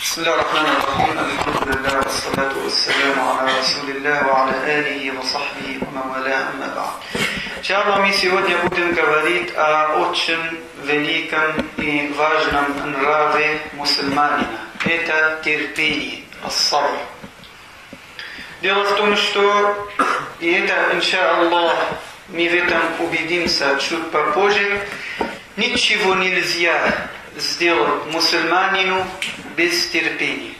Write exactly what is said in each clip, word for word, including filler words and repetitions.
بسم الله الرحمن الرحيم الحمد لله والصلاة والسلام على رسول الله وعلى آله وصحبه ومن والاه أما بعد. Иншаллах, мы сегодня будем говорить о очень великом и важном нраве мусульманина. Это терпение, ас-сабр. Дело в том, что, и это, иншаллах, мы в этом убедимся чуть попозже, ничего нельзя сделать мусульманину без терпения.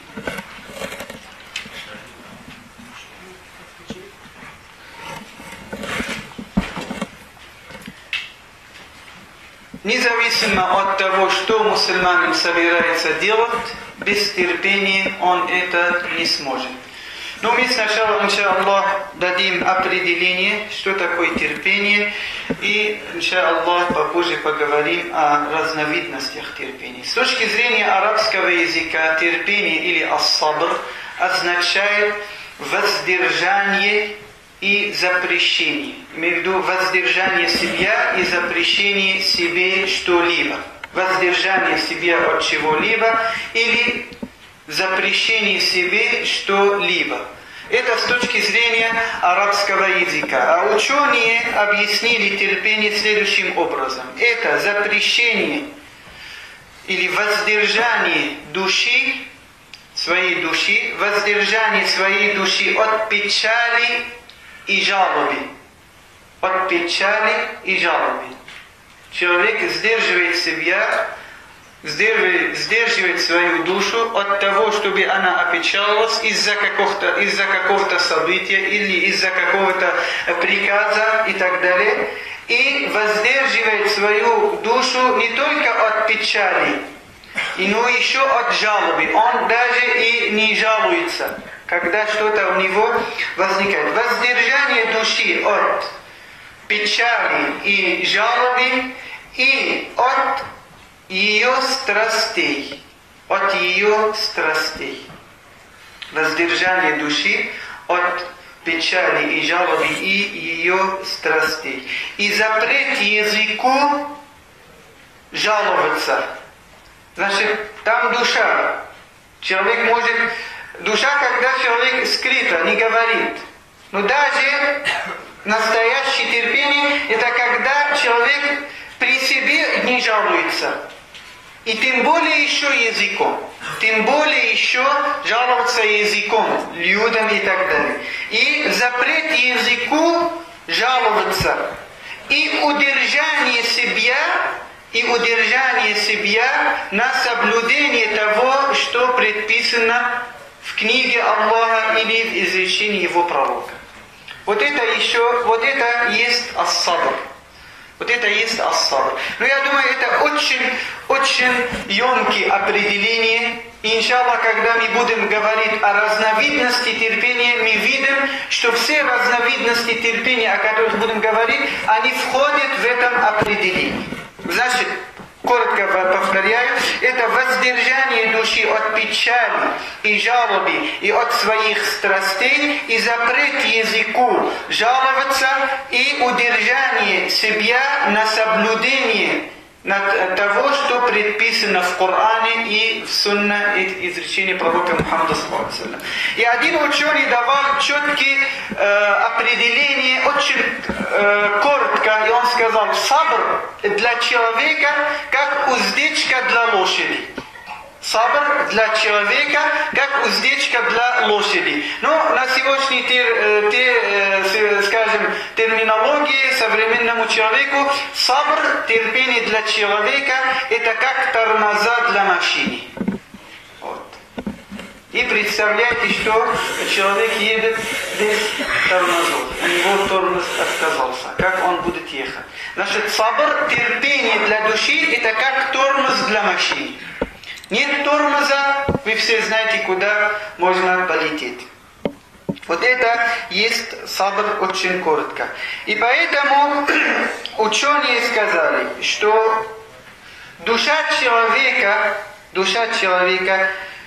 Независимо от того, что мусульманин собирается делать, без терпения он это не сможет. Но мы сначала, иншаллах, дадим определение, что такое терпение, и, иншаллах, попозже поговорим о разновидностях терпения. С точки зрения арабского языка, терпение или ас-сабр означает воздержание и запрещение. Имею в виду воздержание себя и запрещение себе что-либо. Воздержание себя от чего-либо или запрещение себе что-либо. Это с точки зрения арабского языка. А ученые объяснили терпение следующим образом. Это запрещение или воздержание души, своей души, воздержание своей души от печали и жалобы. От печали и жалобы. Человек сдерживает себя, Сдерживает, сдерживает свою душу от того, чтобы она опечалилась из-за какого-то, из-за какого-то события или из-за какого-то приказа и так далее. И воздерживает свою душу не только от печали, но еще от жалобы. Он даже и не жалуется, когда что-то у него возникает. Воздержание души от печали и жалобы и от ее страстей, от ее страстей. Воздержание души от печали и жалобы и ее страстей. И запрет языку жаловаться. Значит, там душа. Человек может... Душа, когда человек скрыто, не говорит. Но даже настоящее терпение, это когда человек при себе не жалуется. И тем более еще языком. Тем более еще жаловаться языком, людям и так далее. И запрет языку жаловаться. И удержание себя, и удержание себя на соблюдение того, что предписано в книге Аллаха или в изречении его пророка. Вот это еще, вот это есть ас-сабр. Вот это есть ас-сабр. Но я думаю, это очень, очень емкие определения. И, иншаллах, когда мы будем говорить о разновидности терпения, мы видим, что все разновидности терпения, о которых будем говорить, они входят в этом определении. Значит, коротко повторяю, это воздержание души от печали и жалобы и от своих страстей, и запрет языку жаловаться, и удержание себя на соблюдение того, что предписано в Коране и в Сунна, и изречении пророка Мухаммада саллаллаху алейхи ва саллям. И один ученый давал четкие э, определения, очень э, коротко, и он сказал: сабр для человека как уздечка для лошади. Сабр для человека как уздечка для лошади. Но на сегодняшней тер, тер, скажем, терминологии современному человеку сабр, терпение для человека, это как тормоза для машины. Вот. И представляете, что человек едет без тормозов. У него тормоз отказался. Как он будет ехать? Значит, сабр, терпение для души, это как тормоз для машины. Нет тормоза, вы все знаете, куда можно полететь. Вот это есть сабр очень коротко. И поэтому ученые сказали, что душа человека, душа человека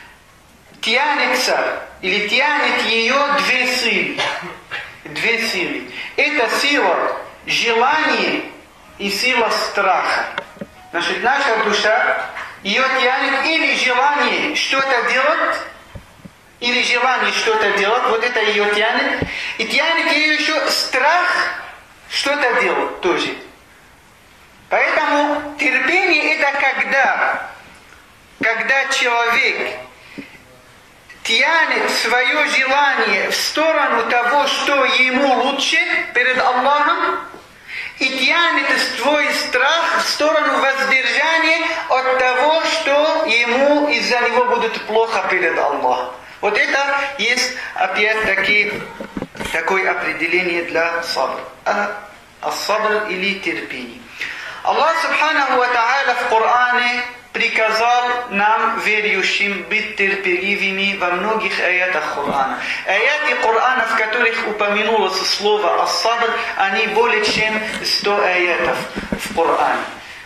тянется, или тянет ее две силы. Две силы. Это сила желания и сила страха. Значит, наша душа ее тянет или желание что-то делать, или желание что-то делать, вот это ее тянет. И тянет ее еще страх что-то делать тоже. Поэтому терпение это когда, когда человек тянет свое желание в сторону того, что ему лучше перед Аллахом, и тянет свой страх в сторону воздержания от того, что ему из-за него будет плохо перед Аллахом. Вот это есть опять-таки такое определение для сабр. Ас-сабр или терпение. Аллах Субханаху ва Тааля в Коране приказал нам, верующим, быть терпеливыми во многих аятах Корана. Аяты Корана, в которых упомянулось слово «ас-сабр», они более чем сто аятов в Коране.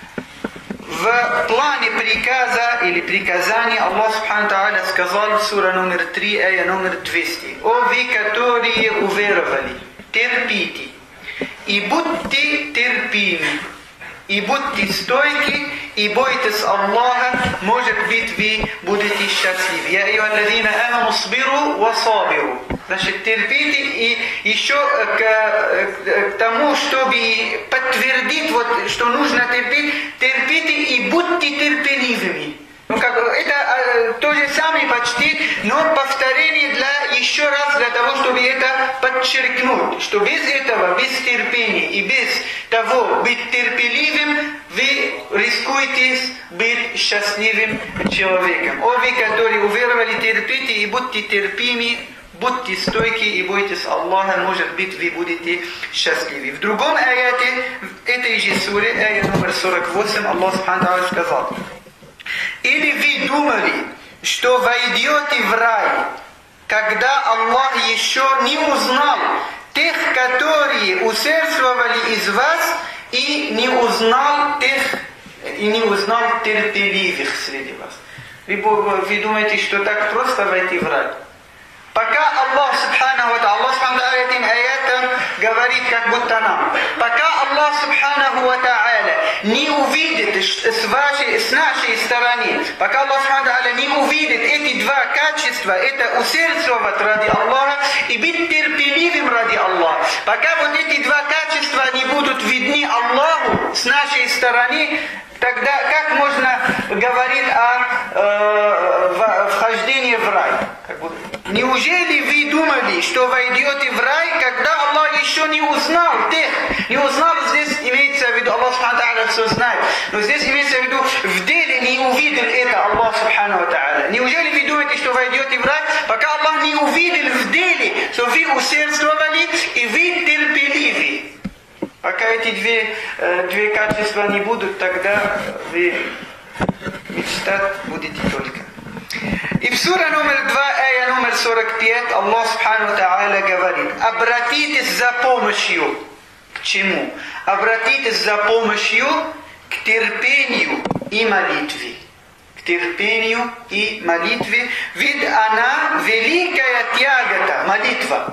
В плане приказа или приказания Аллах Субхану Тааля сказал в сура номер три, ая номер двести. «О вы, которые уверовали, терпите и будьте терпимы, и будьте стойки, и бойтесь Аллаха, может быть, вы будете счастливы». «Я айюха аллазина аману сбиру ва сабиру». Значит, терпите, и еще к, к тому, чтобы подтвердить, вот, что нужно терпеть, терпите и будьте терпеливыми. Ну, как, это э, то же самое почти, но повторение для, еще раз для того, чтобы это подчеркнуть, что без этого, без терпения и без того быть терпеливым, вы рискуете быть счастливым человеком. О вы, которые уверовали, терпите и будьте терпимы, будьте стойки и бойтесь Аллаха, может быть, вы будете счастливы. В другом аяте, в этой же суре, ая номер сорок восемь, Аллах Субхану Тааля сказал: «Или вы думали, что войдете в рай, когда Аллах еще не узнал тех, которые усердствовали из вас, и не узнал тех, и не узнал терпеливых среди вас». Вы, вы думаете, что так просто войти в рай? Пока Аллах Субханаху ва Тааля, Аллах Субханаху ва Тааля этим аятом говорит как будто нам, пока Аллах Субханаху ва Тааля не увидит с, вашей, с нашей стороны, пока Аллах Субханаху ва Тааля не увидит эти два качества, это усердствовать ради Аллаха и быть терпеливым ради Аллаха, пока вот эти два качества не будут видны Аллаху с нашей стороны, тогда как можно говорить о э, вхождении в рай? Как будто. Неужели вы думали, что войдете в рай, когда Аллах еще не узнал тех? Не узнал, здесь имеется в виду, Аллах Субхану Тааля все знает, но здесь имеется в виду, в деле не увидел это Аллах Субхану Тааля. Неужели вы думаете, что войдете в рай, пока Аллах не увидел в деле, что вы усердствовали и вы терпеливы? Пока эти две, две качества не будут, тогда вы мечтать будете только. И в сура номер два, ая номер сорок пять, Аллах Субхану Тааля говорит: обратитесь за помощью. К чему? Обратитесь за помощью к терпению и молитве. К терпению и молитве, ведь она великая тягота, молитва.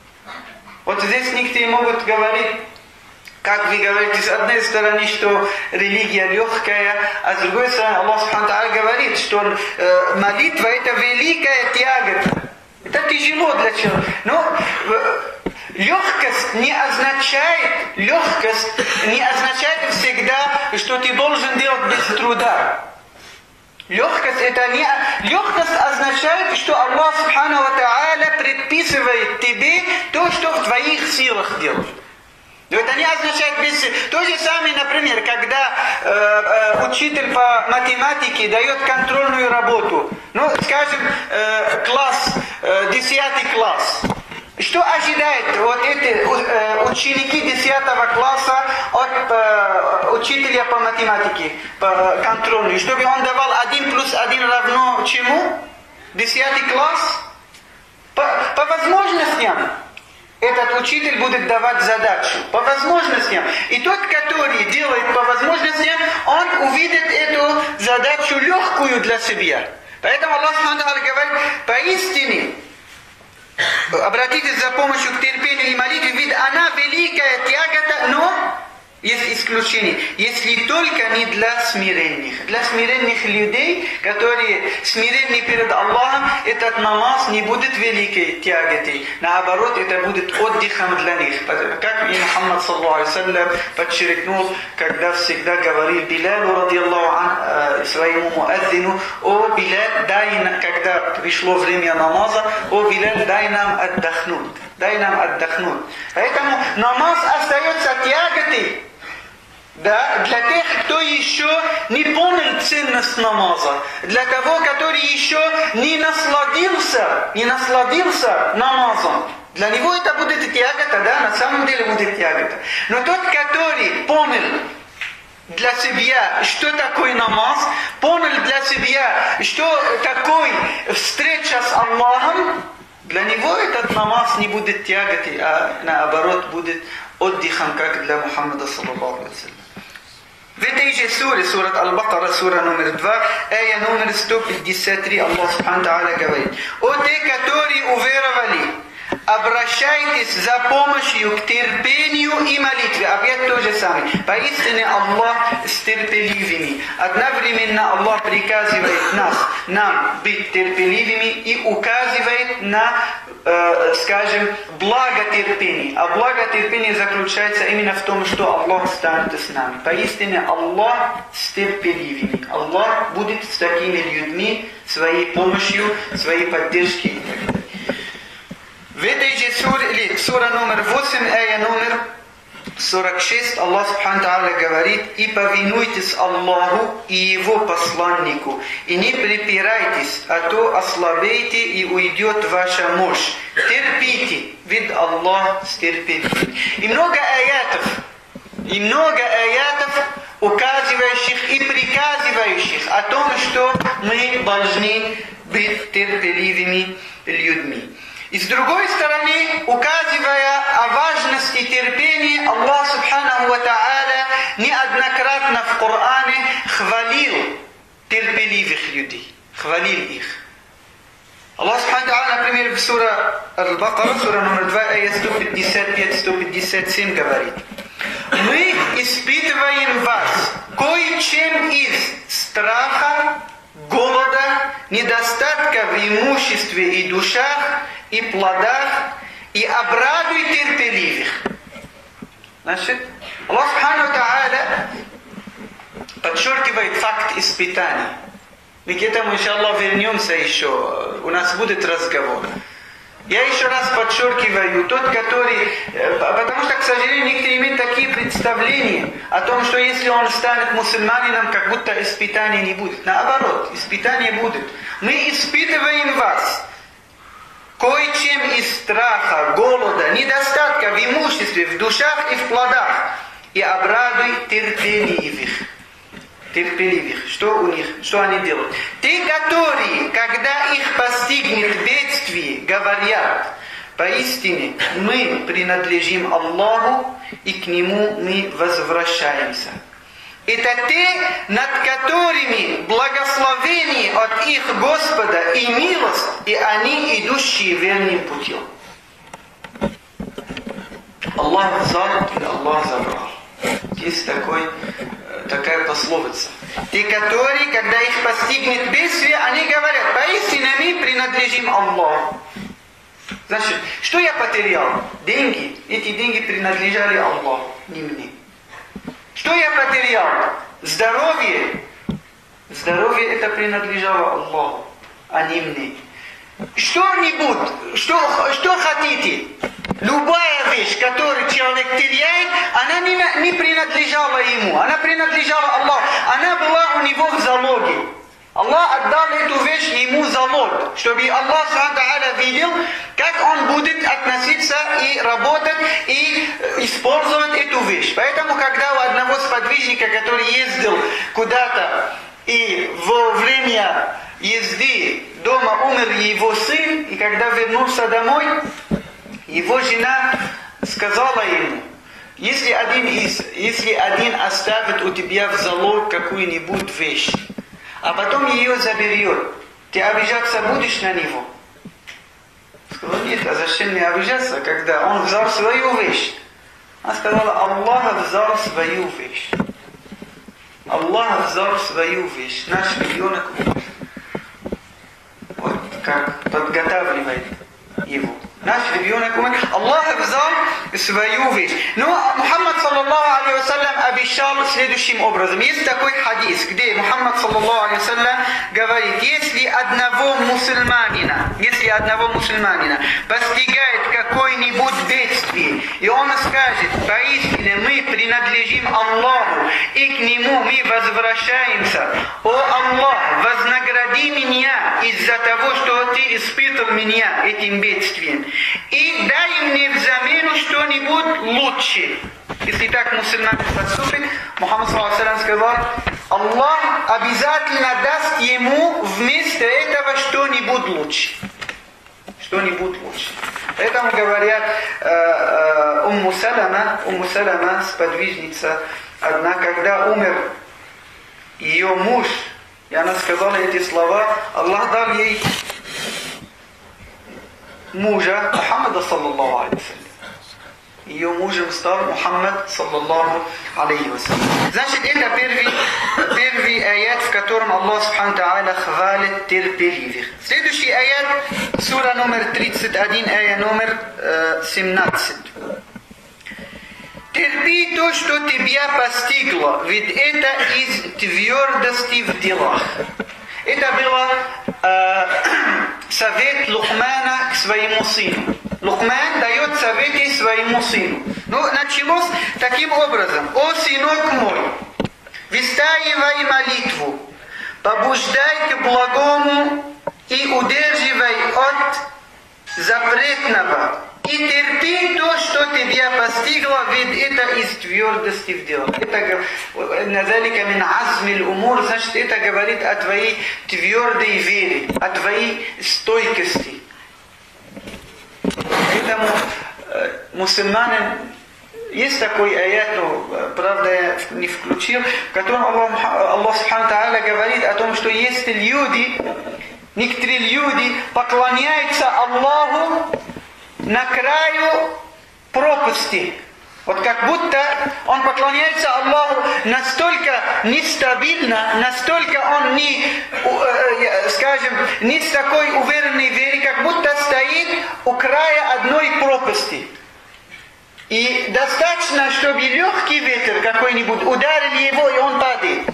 Вот здесь некоторые могут говорить, как вы говорите, с одной стороны, что религия легкая, а с другой стороны, Аллах Субхану Тааля говорит, что э, молитва это великая тягота. Это тяжело для человека. Но э, легкость не означает, легкость не означает всегда, что ты должен делать без труда. Легкость это не... Легкость означает, что Аллах Субхану Тааля предписывает тебе то, что в твоих силах делать. Но это не означает без... То же самое, например, когда э, э, учитель по математике дает контрольную работу. Ну, скажем, э, класс, э, десятый класс. Что ожидает вот эти э, ученики десятого класса от э, учителя по математике, по контрольную? Чтобы он давал один плюс один равно чему? Десятый класс? По, по возможностям. Этот учитель будет давать задачу по возможностям. И тот, который делает по возможностям, он увидит эту задачу легкую для себя. Поэтому Аллах говорит, поистине, обратитесь за помощью к терпению и молитве, ведь она великая тягота, но Есть исключение. Если только не для смиренных. Для смиренных людей, которые смиренны перед Аллахом, этот намаз не будет великой тяготой. Наоборот, это будет отдыхом для них. Как и Мухаммад саллаллаху алейхи ва саллям подчеркнул, когда всегда говорил Билалу, радиаллаху ан, своему муаззину: «О Билаль, дай нам», когда пришло время намаза, «О Билаль, дай нам отдохнуть». Дай нам отдохнуть. Поэтому намаз остается тяготой. Да, для тех, кто еще не понял ценность намаза, для того, который еще не насладился, не насладился намазом, для него это будет тягота, да, на самом деле будет тягота. Но тот, который понял для себя, что такое намаз, понял для себя, что такое встреча с Аллахом, для него этот намаз не будет тяготой, а наоборот будет отдыхом, как для Мухаммада саллаллаху алейхи ва саллям. В этой же суре, сурат Аль-Бакара, сура номер два, ая номер сто пятьдесят три, Аллах Субхану Тааля говорит: «О те, которые уверовали, обращайтесь за помощью к терпению и молитве». Опять то же самое. Поистине Аллах с терпеливыми. Одновременно Аллах приказывает нас, нам быть терпеливыми и указывает на, э, скажем, благотерпение. А благотерпение заключается именно в том, что Аллах станет с нами. Поистине Аллах с терпеливыми. Аллах будет с такими людьми своей помощью, своей поддержкой и так далее. В этой же суре, или сура номер восемь, ая номер сорок шесть, Аллах Субхану Тааля говорит: «И повинуйтесь Аллаху и Его посланнику, и не припирайтесь, а то ослабеете и уйдет ваша мощь. Терпите, ведь Аллах стерпит». И много аятов, и много аятов, указывающих и приказывающих о том, что мы должны быть терпеливыми людьми. И с другой стороны, указывая о важности терпения, Аллах Субханаху ва Тааля неоднократно в Коране хвалил терпеливых людей, хвалил их. Аллах Субханаху ва Тааля, например, в сура Аль-Бакара, сура номер два, ая сто пятьдесят пять - сто пятьдесят семь говорит: «Мы испытываем вас кое-чем из страха, голода, недостатка в имуществе и душах, и плодах, и обрадуй терпеливых». Значит, Аллах Субхану ва Тааля подчеркивает факт испытаний. Мы к этому, иншаллах, вернемся еще. У нас будет разговор. Я еще раз подчеркиваю, тот, который... Потому что, к сожалению, некоторые имеют такие представления о том, что если он станет мусульманином, как будто испытаний не будет. Наоборот, испытания будут. Мы испытываем вас кое-чем из страха, голода, недостатка в имуществе, в душах и в плодах. И обрадуй терпеливых. Терпеливых. Что у них? Что они делают? Те, которые, когда их постигнет бедствие, говорят: «Поистине мы принадлежим Аллаху, и к Нему мы возвращаемся». Это те, над которыми благословение от их Господа и милость, и они идущие верным путем. Аллах взял, и Аллах забрал. Есть такой, такая пословица. Те, которые, когда их постигнет бедствие, они говорят: «Поистине мы принадлежим Аллаху». Значит, что я потерял? Деньги. Эти деньги принадлежали Аллаху, не мне. Что я потерял? Здоровье. Здоровье это принадлежало Аллаху, а не мне. Что-нибудь, что, что хотите, любая вещь, которую человек теряет, она не, не принадлежала ему, она принадлежала Аллаху, она была у него в залоге. Аллах отдал эту вещь ему залог, чтобы Аллах Субхану Тааля видел, как он будет относиться и работать, и использовать эту вещь. Поэтому, когда у одного сподвижника, который ездил куда-то, и во время езды дома умер его сын, и когда вернулся домой, его жена сказала ему: если один, из, если один оставит у тебя в залог какую-нибудь вещь, а потом ее заберет, ты обижаться будешь на него? Сказал: нет, а зачем мне обижаться, когда он взял свою вещь? Она сказала: Аллах взял свою вещь. Аллах взял свою вещь. Наш ребенок умер. Вот как подготавливает его. Наш ребенок умер. Аллах взял свою вещь. Но Мухаммад саллаллаху алейхи вассалям обещал следующим образом. Есть такой хадис, где Мухаммад саллаллаху алейхи вассалям говорит: если одного мусульманина, если одного мусульманина постигает какое-нибудь бедствие, и он скажет: поистине мы принадлежим Аллаху, и к Нему мы возвращаемся. О Аллах, вознагради меня из-за того, что Ты испытал меня этим бедствием. И дай мне взамен что-нибудь лучше. Если так мусульманин поступит, Мухаммад саллаллаху алейхи вассалям сказал: Аллах обязательно даст ему вместо этого что-нибудь лучше. Что-нибудь лучше. Поэтому говорят, э, э, Умму Салама, Умму Салама, сподвижница одна, когда умер ее муж, и она сказала эти слова, Аллах дал ей мужа Мухаммада саллаллаху алейхи вассалям. Ее мужем стал Мухаммад саллаллаху алейхи вассалям. Значит, это первый, первый аят, в котором Аллах субхану тааля хвалит терпеливых. Следующий аят, сура номер тридцать один, аят номер э, семнадцать. Терпи то, что тебя постигло, ведь это из твердости в делах. Это был э, совет Лукмана к своему сыну. Лукман дает советы своему сыну. Ну, началось таким образом. О, сынок мой, выстаивай молитву, побуждай к благому и удерживай от запретного. И терпи то, что тебя постигло, ведь это из твердости в делах. Это назалика мин азмиль умур, значит, это говорит о твоей твердой вере, о твоей стойкости. Поэтому э, мусульманин, есть такой аят, ну, правда я не включил, в котором Аллах, Аллах субхану тааля говорит о том, что если люди, некоторые люди поклоняются Аллаху на краю пропасти. Вот как будто он поклоняется Аллаху настолько нестабильно, настолько он не, скажем, не с такой уверенной верой, как будто стоит у края одной пропасти. И достаточно, чтобы легкий ветер какой-нибудь ударил его, и он падает.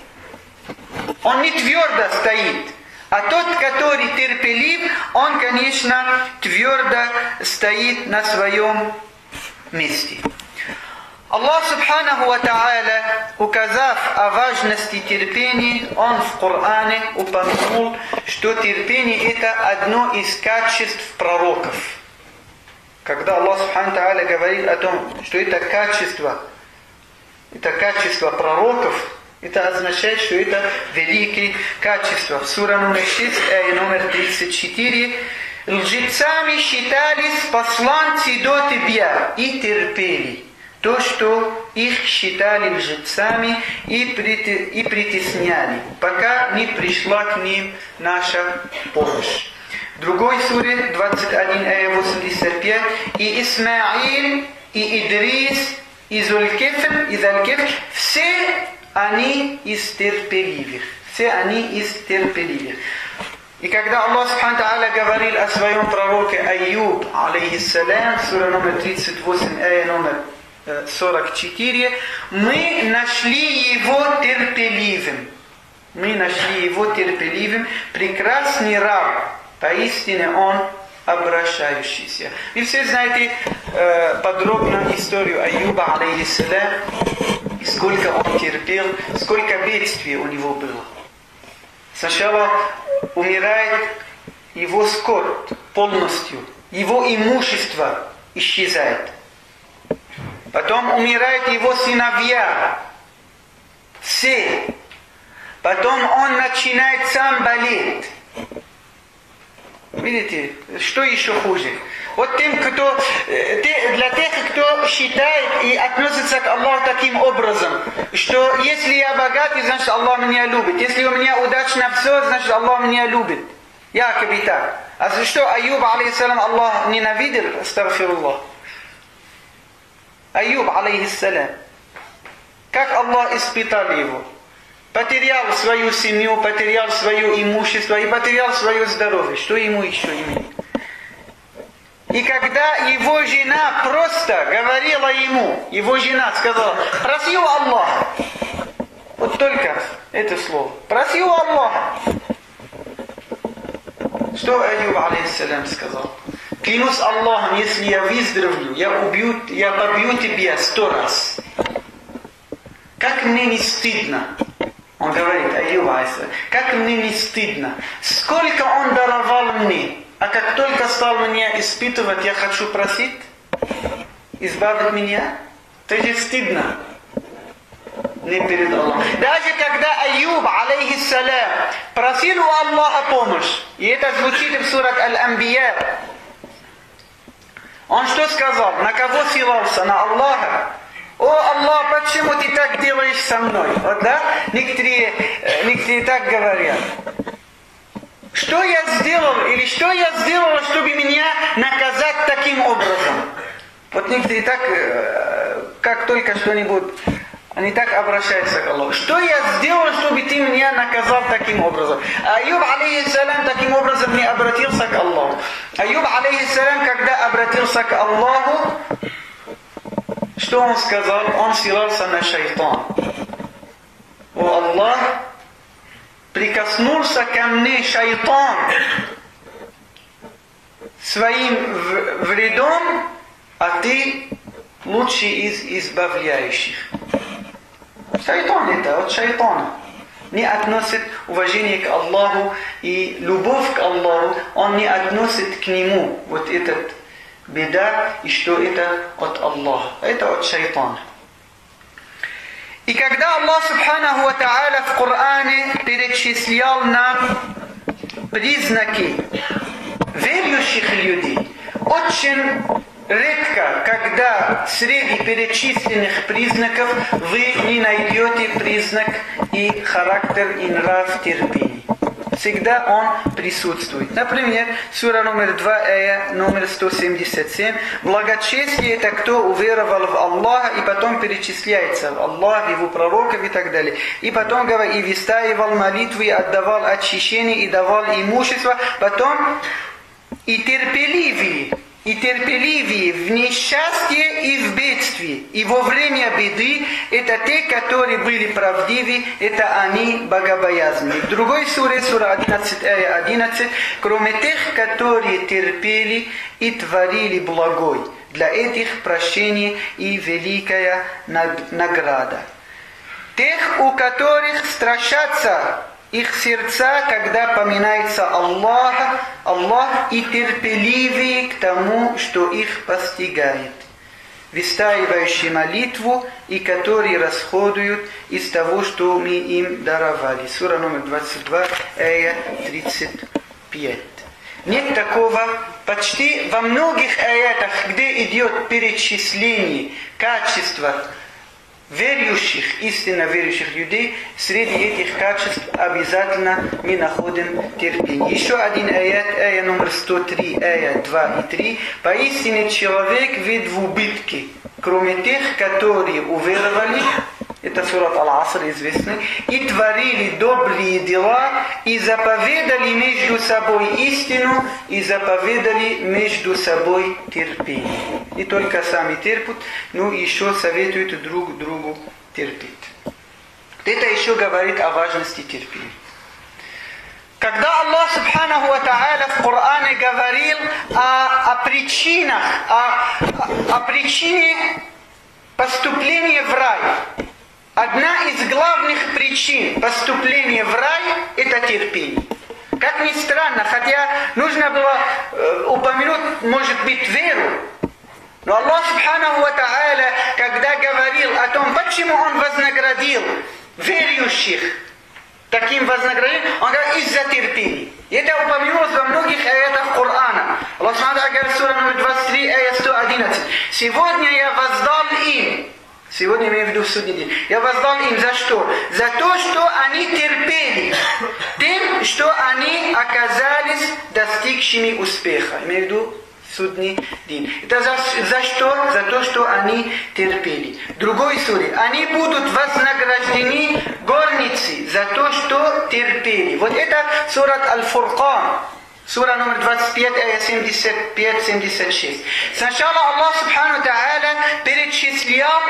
Он не твердо стоит. А тот, который терпелив, он, конечно, твердо стоит на своем месте. Аллах Субханаху ва Тааля, указав о важности терпения, Он в Коране упомянул, что терпение это одно из качеств пророков. Когда Аллах Субханаху ва Тааля говорит о том, что это качество, это качество пророков, это означает, что это великие качества. В сура номер шесть, ая номер тридцать четыре. Лжецами считались посланцы до тебя и терпели то, что их считали лжецами и притесняли, пока не пришла к ним наша помощь. В другой суре, двадцать один, ая восемьдесят пять. И Исмаил, и Идрис, и Зулькифл, и Залькифл, все они из терпеливых. Все они из терпеливых. И когда Аллах Субхану Тааля говорил о своем пророке Айюб, алейхиссалям, сура номер тридцать восемь, ая номер сорок четыре, мы нашли его терпеливым. Мы нашли его терпеливым, прекрасный раб, поистине он обращающийся. Вы все знаете э, подробно историю Айюба, алейхиссалям, сколько он терпел, сколько бедствий у него было. Сначала умирает его скот полностью, его имущество исчезает. Потом умирают его сыновья, все. Потом он начинает сам болеть. Видите, что еще хуже? Вот тем, кто, для тех, кто считает и относится к Аллаху таким образом, что если я богатый, значит Аллах меня любит. Если у меня удачно все, значит Аллах меня любит. Якобы так. А за что Айюб, алейхиссалам, Аллах ненавидел? Астагфируллах. Аюб, алейхиссалям. Как Аллах испытал его. Потерял свою семью, потерял свое имущество и потерял свое здоровье. Что ему еще иметь? И когда его жена просто говорила ему, его жена сказала: проси у Аллаха. Вот только это слово. Проси у Аллаха. Что Аюб, алейхиссалям, сказал? Клянусь Аллахом, если я выздоровлю, я убью, я побью тебя сто раз. Как мне не стыдно. Он говорит, Аюб, как мне не стыдно. Сколько он даровал мне. А как только стал меня испытывать, я хочу просить, избавить меня. Это же стыдно. Не перед Аллахом. Даже когда Аюб, алейхиссалям, просил у Аллаха помощь, и это звучит в сурат Аль-Амбия, он что сказал? На кого ссылался? На Аллаха. О, Аллах, почему ты так делаешь со мной? Вот, да? Некоторые, некоторые так говорят. Что я сделал, или что я сделал, чтобы меня наказать таким образом? Вот некоторые так, как только что-нибудь, они так обращаются к Аллаху. Что я сделал, чтобы ты меня наказал таким образом? Аюб, алейхиссалям, таким образом не обратился к Аллаху. Аюб, алейхиссалям, когда обратился к Аллаху, что он сказал? Он ссылался на шайтан. О Аллах, прикоснулся ко мне шайтан своим вредом, а ты лучший из избавляющих. Шайтан это, от шайтана. Не относит уважение к Аллаху и любовь к Аллаху, он не относит к нему вот этот беда, и что это от Аллаха. Это от шайтана. И когда Аллах Субханаху ва Тааля в Коране перечислял нам признаки верующих людей, очень редко, когда среди перечисленных признаков вы не найдете признак и характер и нрав терпения. Всегда он присутствует. Например, сура номер два, ая номер сто семьдесят семь. Благочестие это кто уверовал в Аллаха и потом перечисляется в Аллах, его пророков и так далее. И потом говорит, и выстаивал молитвы, и отдавал очищение, и давал имущество. Потом и терпеливые. И терпеливые в несчастье и в бедствии, и во время беды, это те, которые были правдивы, это они богобоязные. В другой суре, сура одиннадцать, ая одиннадцать, кроме тех, которые терпели и творили благой, для этих прощение и великая награда. Тех, у которых страшатся их сердца, когда поминается Аллах, Аллах и терпеливые к тому, что их постигает, выстаивающие молитву и которые расходуют из того, что мы им даровали. Сура номер двадцать два, ая тридцать пять. Нет такого, почти во многих аятах, где идет перечисление качества верующих, истинно верующих людей, среди этих качеств обязательно мы находим терпение. Еще один аят, ая номер сто три, ая два и три. Поистине человек ведь в убытке, кроме тех, которые уверовали, это сурат Аль-Аср известный, и творили добрые дела, и заповедали между собой истину, и заповедали между собой терпение. И только сами терпят, но еще советуют друг другу терпеть. Это еще говорит о важности терпения. Когда Аллах Субханаху ва Тааля в Коране говорил о, о причинах, о, о причине поступления в рай, одна из главных причин поступления в рай – это терпение. Как ни странно, хотя нужно было э, упомянуть, может быть, веру, но Аллах Субханаху ва Тааля, когда говорил о том, почему Он вознаградил верующих таким вознаграждением, Он говорит, из-за терпения. И это упомянулось во многих аятах Корана. Аллах Субханаху ва Тааля говорит, сура номер двадцать три, аят сто одиннадцать. Сегодня я воздал им, сегодня имею в виду в судный день, я воздал им за что? За то, что они терпели, тем, что они оказались достигшими успеха. Имею в виду судный день. Это за, за что? За то, что они терпели. В другой суре. Они будут вознаграждены горницы за то, что терпели. Вот это сурат Аль-Фуркан. Сура номер двадцать пять, ая семьдесят пять семьдесят шесть. Сначала Аллах Субхану Тааля перечислял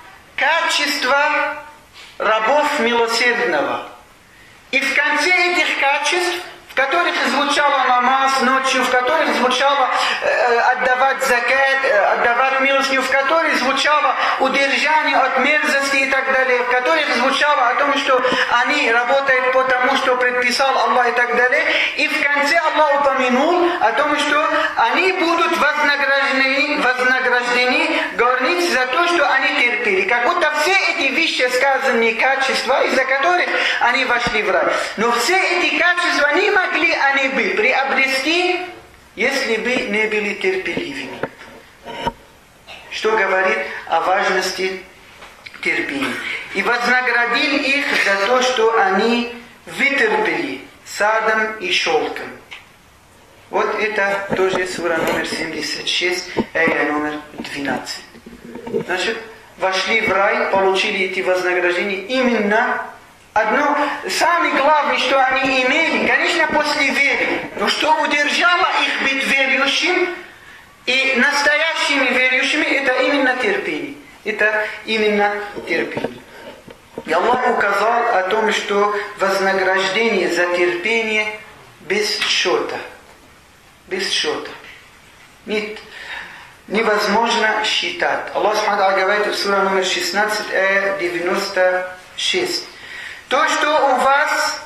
качества рабов милосердного. И в конце этих качеств, в которых звучало намаз ночью, в которых звучало э, отдавать закат, э, отдавать милостыню, в которых звучало удержание от мерзости и так далее, в которых звучало о том, что они работают по тому, что предписал Аллах и так далее. И в конце Аллах упомянул о том, что они будут вознаграждены, вознаграждены горниц за то, что они терпели. Как будто все эти вещи сказанные качества, из-за которых они вошли в рай. Но все эти качества не могли они бы приобрести, если бы не были терпеливыми. Что говорит о важности терпения. И вознаградил их за то, что они вытерпели садом и шелком. Вот это тоже сура номер семьдесят шесть, ая номер двенадцать. Значит, вошли в рай, получили эти вознаграждения именно одно, самое главное, что они имели, конечно, после веры, но что удержало их быть верующим и настоящими верующими, это именно терпение. Это именно терпение. И Аллах указал о том, что вознаграждение за терпение без счета. Без счета. Нет, невозможно считать. Аллах Субхану говорит в суре номер шестнадцать, ая девяносто шесть. То, что у вас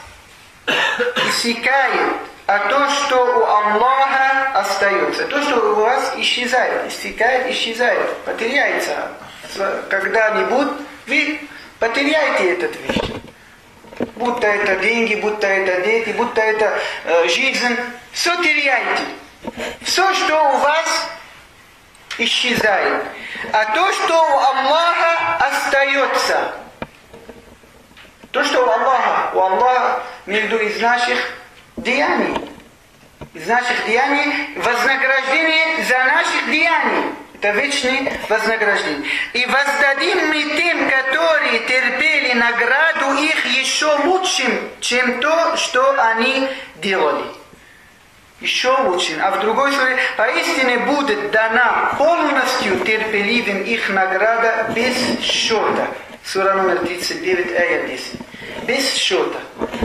иссякает, а то, что у Аллаха остается. То, что у вас исчезает, иссякает, исчезает, потеряется. Когда-нибудь вы потеряете этот вещь. Будто это деньги, будто это дети, будто это э, жизнь. Все теряете. Все, что у вас исчезает. А то, что у Аллаха остается. То, что у Аллаха, у Аллаха между из наших деяний. Из наших деяний вознаграждение за наших деяний. Это вечное вознаграждение. И воздадим мы тем, которые терпели награду их еще лучшим, чем то, что они делали. Еще лучше. А в другой суре, поистине будет дана полностью терпеливым их награда без счета. Сура номер тридцать девять, ая десять. Без счета.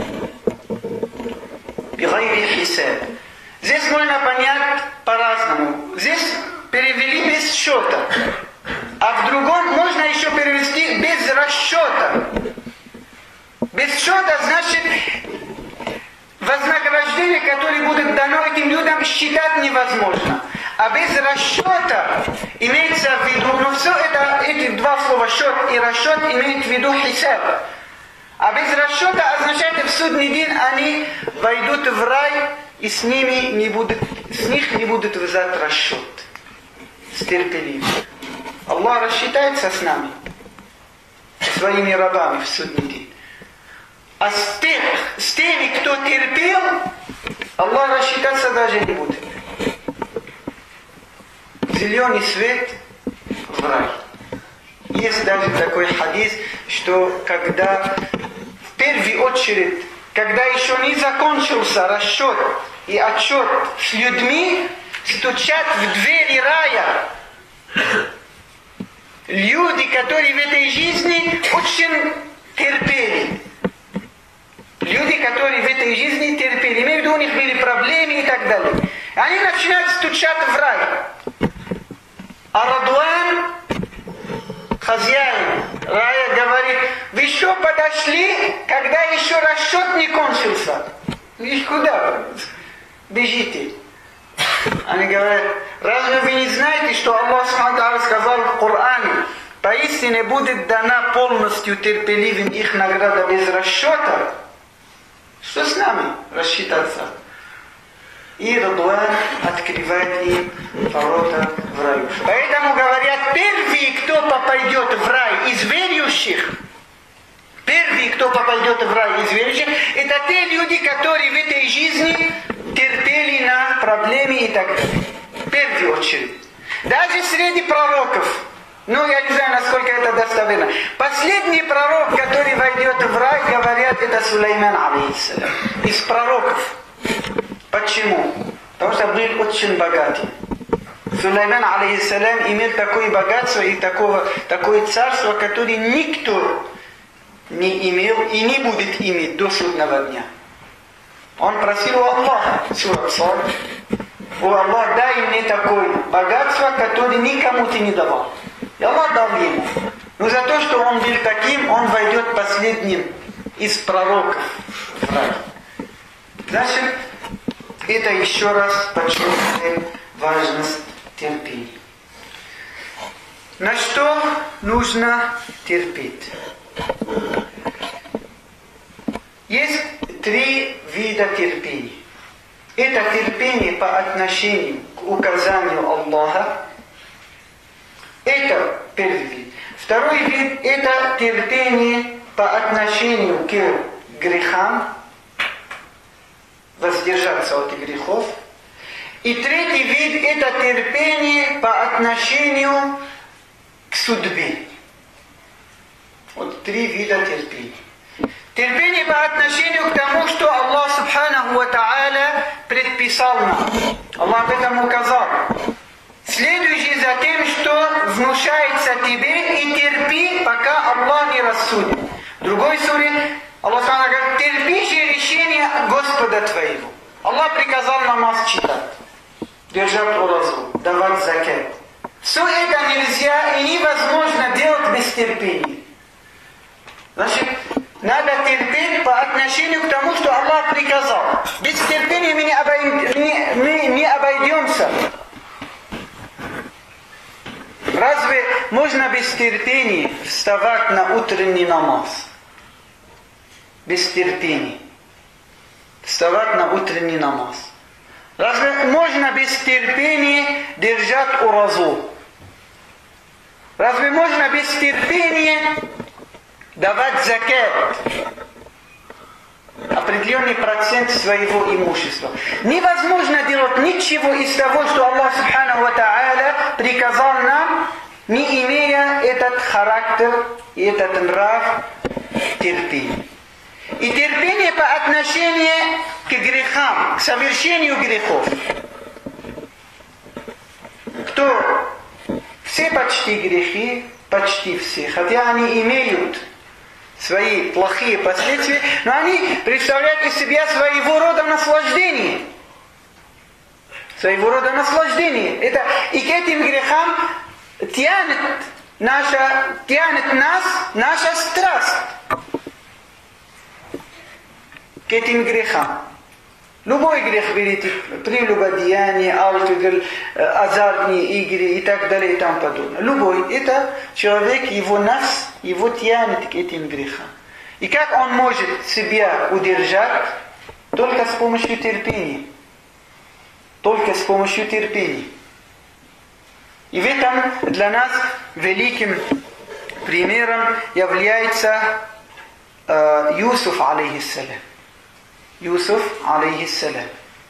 Бигайри хисаб. Здесь можно понять по-разному. Здесь перевели без счета. А в другом можно еще перевести без расчета. Без счета значит вознаграждение, которое будет дано этим людям, считать невозможно. А без расчета имеется в виду, ну все это, эти два слова счет и расчет имеют в виду хисаб. А без расчета означает, в судный день они войдут в рай, и с ними не будет, с них не будет взят расчет. С терпеливым. Аллах рассчитается с нами, своими рабами в судный день. А с, тех, с теми, кто терпел, Аллах рассчитаться даже не будет. Зеленый свет в рай. Есть даже такой хадис, что когда в первую очередь, когда еще не закончился расчет и отчет с людьми, стучат в двери рая. Люди, которые в этой жизни очень терпели. Люди, которые в этой жизни терпели. Имею в виду, у них были проблемы и так далее. Они начинают стучать в рай. А Радуан, хозяин рая, говорит: вы еще подошли, когда еще расчет не кончился. И куда бежите? Они говорят: разве вы не знаете, что Аллах сказал в Коране: поистине будет дана полностью терпеливым их награда без расчета? Что с нами рассчитаться? И Радуан открывает им ворота в раю. Поэтому говорят, первый, кто попадет в рай из верующих, первый, кто попадет в рай из верующих, это те люди, которые в этой жизни терпели на проблемы и так далее. первую очередь. Даже среди пророков. Ну, я не знаю, насколько это достоверно. Последний пророк, который войдет в рай, говорят, это Сулейман, алейхиссалям. Из пророков. Почему? Потому что был очень богатый. Сулейман, алейхиссалям, имел такое богатство и такого, такое царство, которое никто не имел и не будет иметь до судного дня. Он просил у Аллаха, сура Сад, о Аллах, дай мне такое богатство, которое никому ты не давал. И Аллах дал ему. Но за то, что он был таким, он войдет последним из пророков в рай. Значит, это еще раз подчеркивает важность терпения. На что нужно терпеть? Есть три вида терпения. Это терпение по отношению к указанию Аллаха. Это первый вид. Второй вид – это терпение по отношению к грехам, воздержаться от грехов. И третий вид – это терпение по отношению к судьбе. Вот три вида терпения. Терпение по отношению к тому, что Аллах Субханаху ва Та'аля предписал нам. Аллах об этом указал. Следующий за тем, что внушается тебе, и терпи, пока Аллах не рассудит. В другой суре Аллах Субханаху говорит, терпи же решение Господа твоего. Аллах приказал намаз читать, держать уразу, давать закат. Все это нельзя и невозможно делать без терпения. Значит, надо терпеть по отношению к тому, что Аллах приказал. Без терпения мы не, обойд... не, мы не обойдемся. Разве можно без терпения вставать на утренний намаз? Без терпения. Вставать на утренний намаз. Разве можно без терпения держать уразу? Разве можно без терпения давать закат, определенный процент своего имущества? Невозможно делать ничего из того, что Аллах Субханаху ва Та'аля приказал нам, не имея этот характер и этот нрав терпения. И терпение по отношению к грехам, к совершению грехов. Кто? Все почти грехи, почти все, хотя они имеют свои плохие последствия, но они представляют из себя своего рода наслаждение. Своего рода наслаждение. Это, и к этим грехам тянет, наша, тянет нас наша страсть. К этим грехам. Любой грех берите, прелюбодеяние, алкоголь, азартные игры и так далее и тому подобное. Любой. Это человек, его нас, его тянет к этим грехам. И как он может себя удержать? Только с помощью терпения. Только с помощью терпения. И в этом для нас великим примером является э, Юсуф, алейхиссалям. Юсуф, алейхиссалям.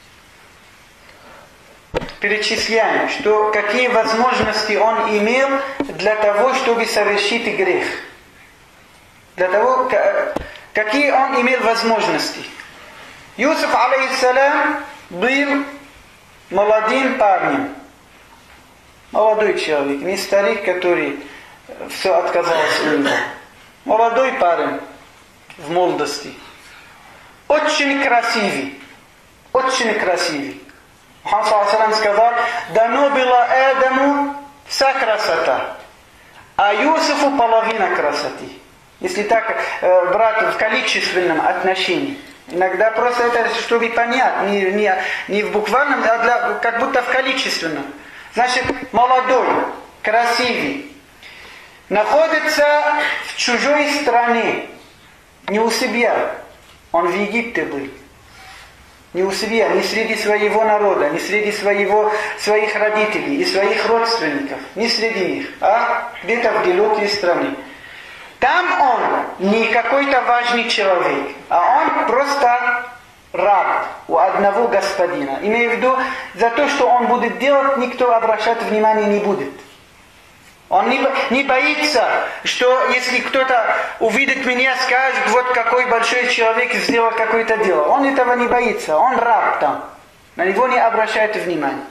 Перечисляем, что какие возможности он имел для того, чтобы совершить грех. Для того, какие он имел возможности. Юсуф, алейхиссалям, был молодым парнем. Молодой человек, не старик, который все отказался от него. Молодой парень в молодости. Очень красивый. Очень красивый. Мухаммад саллаллаху алейхи сказал, дано было Адаму вся красота, а Юсуфу половина красоты. Если так э, брать в количественном отношении. Иногда просто это, чтобы понять, не, не, не в буквальном, а для, как будто в количественном. Значит, молодой, красивый, находится в чужой стране, не у себя. Он в Египте был. Не у себя, не среди своего народа, не среди своего, своих родителей и своих родственников, не среди них, а где-то в далекой стране. Там он не какой-то важный человек, а он просто раб у одного господина. Имею в виду, за то, что он будет делать, никто обращать внимания не будет. Он не, не боится, что если кто-то увидит меня, скажет, вот какой большой человек сделал какое-то дело. Он этого не боится, он раб там. На него не обращает внимания.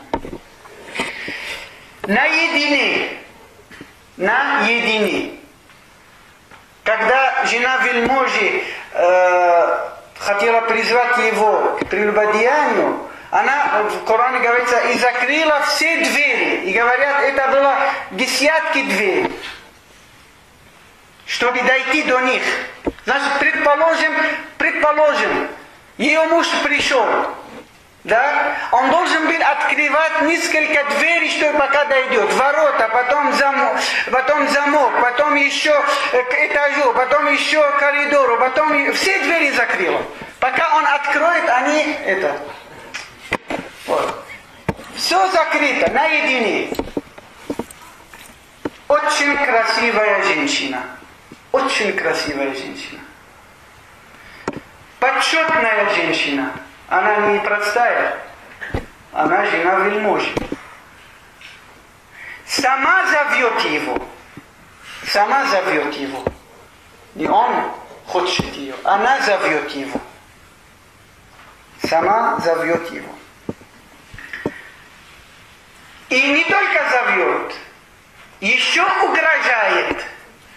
Наедине. Наедине. Когда жена вельможи э, хотела призвать его к прелюбодеянию, она, в Коране говорится, и закрыла все двери. И говорят, это было десятки дверей, чтобы дойти до них. Значит, предположим, предположим, ее муж пришел. Да? Он должен был открывать несколько дверей, чтобы пока дойдет. Ворота, потом замок, потом замок, потом еще к этажу, потом еще к коридору, потом все двери закрыл. Пока он откроет, они это. Вот. Все закрыто, наедине. Очень красивая женщина. Очень красивая женщина. Почетная женщина. Она не простая, она жена вельможи. Сама зовет его. Сама зовет его. Не он хочет ее, она зовет его. Сама зовет его. И не только зовет, еще угрожает.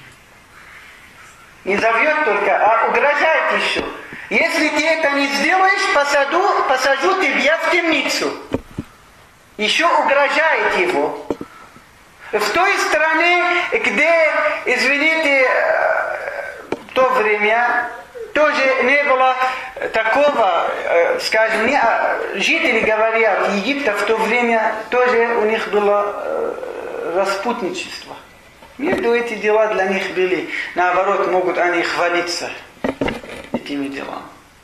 Не зовет только, а угрожает еще. Если ты это не сделаешь, посаду, посажу тебя в темницу. Еще угрожает его. В той стране, где, извините, в то время тоже не было такого, скажем, не, жители говорят, Египта в то время тоже у них было распутничество. Между эти дела для них были, наоборот, могут они хвалиться этими делами.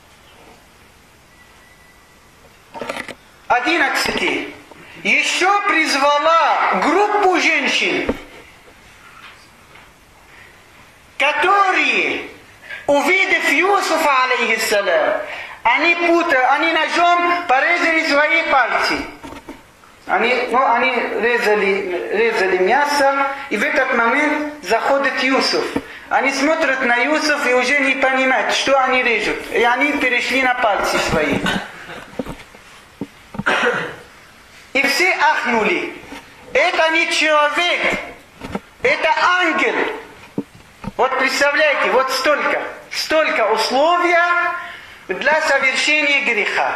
Одиннадцатый. Еще призвала группу женщин, которые, увидев Юсуфа, алейхиссалям, они путали, они ножом порезали свои пальцы. Они, ну, они резали, резали мясо, и в этот момент заходит Юсуф. Они смотрят на Юсуф и уже не понимают, что они режут. И они перешли на пальцы свои. И все ахнули. Это не человек, это ангел. Вот представляете, вот столько, столько условия для совершения греха.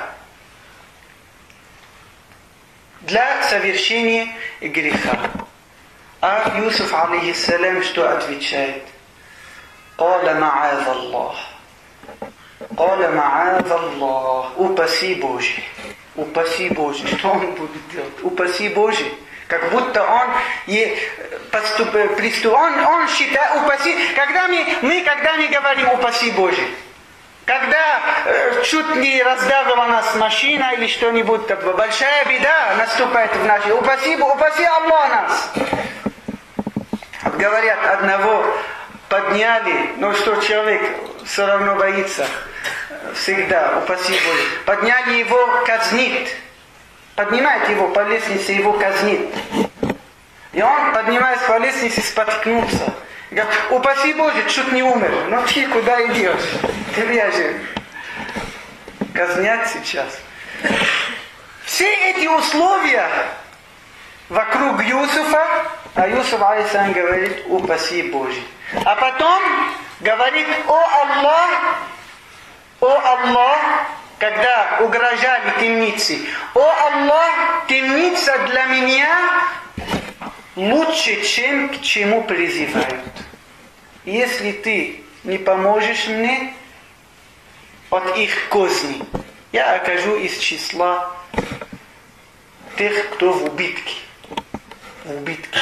Для совершения греха. А Юсуф, алейхиссалям, что отвечает? «Каля ма'аз Аллах». «Каля ма'аз Аллах». Упаси Божий. Упаси Божий. Что он будет делать? Упаси Божий. Как будто он поступ, приступ, он, он считает, упаси. Когда мы, мы, когда мы говорим упаси Божий, когда э, чуть не раздавила нас машина или что-нибудь, большая беда наступает в нашей. Упаси, упаси Аллах нас. Говорят, одного подняли, но что человек все равно боится. Всегда, упаси Боже. Подняли его, казнит. Поднимает его по лестнице, его казнит. И он, поднимаясь по лестнице, споткнулся. Говорит, упаси Боже, чуть не умер. Но ты куда идешь? Тебя же казнят сейчас. Все эти условия вокруг Юсуфа, а Юсуф, алейхиссалям, говорит, упаси Боже. А потом говорит, о Аллах, о Аллах, когда угрожали темнице, о Аллах, темница для меня лучше, чем к чему призывают. Если ты не поможешь мне от их козни, я окажу из числа тех, кто в убытке. В убытке.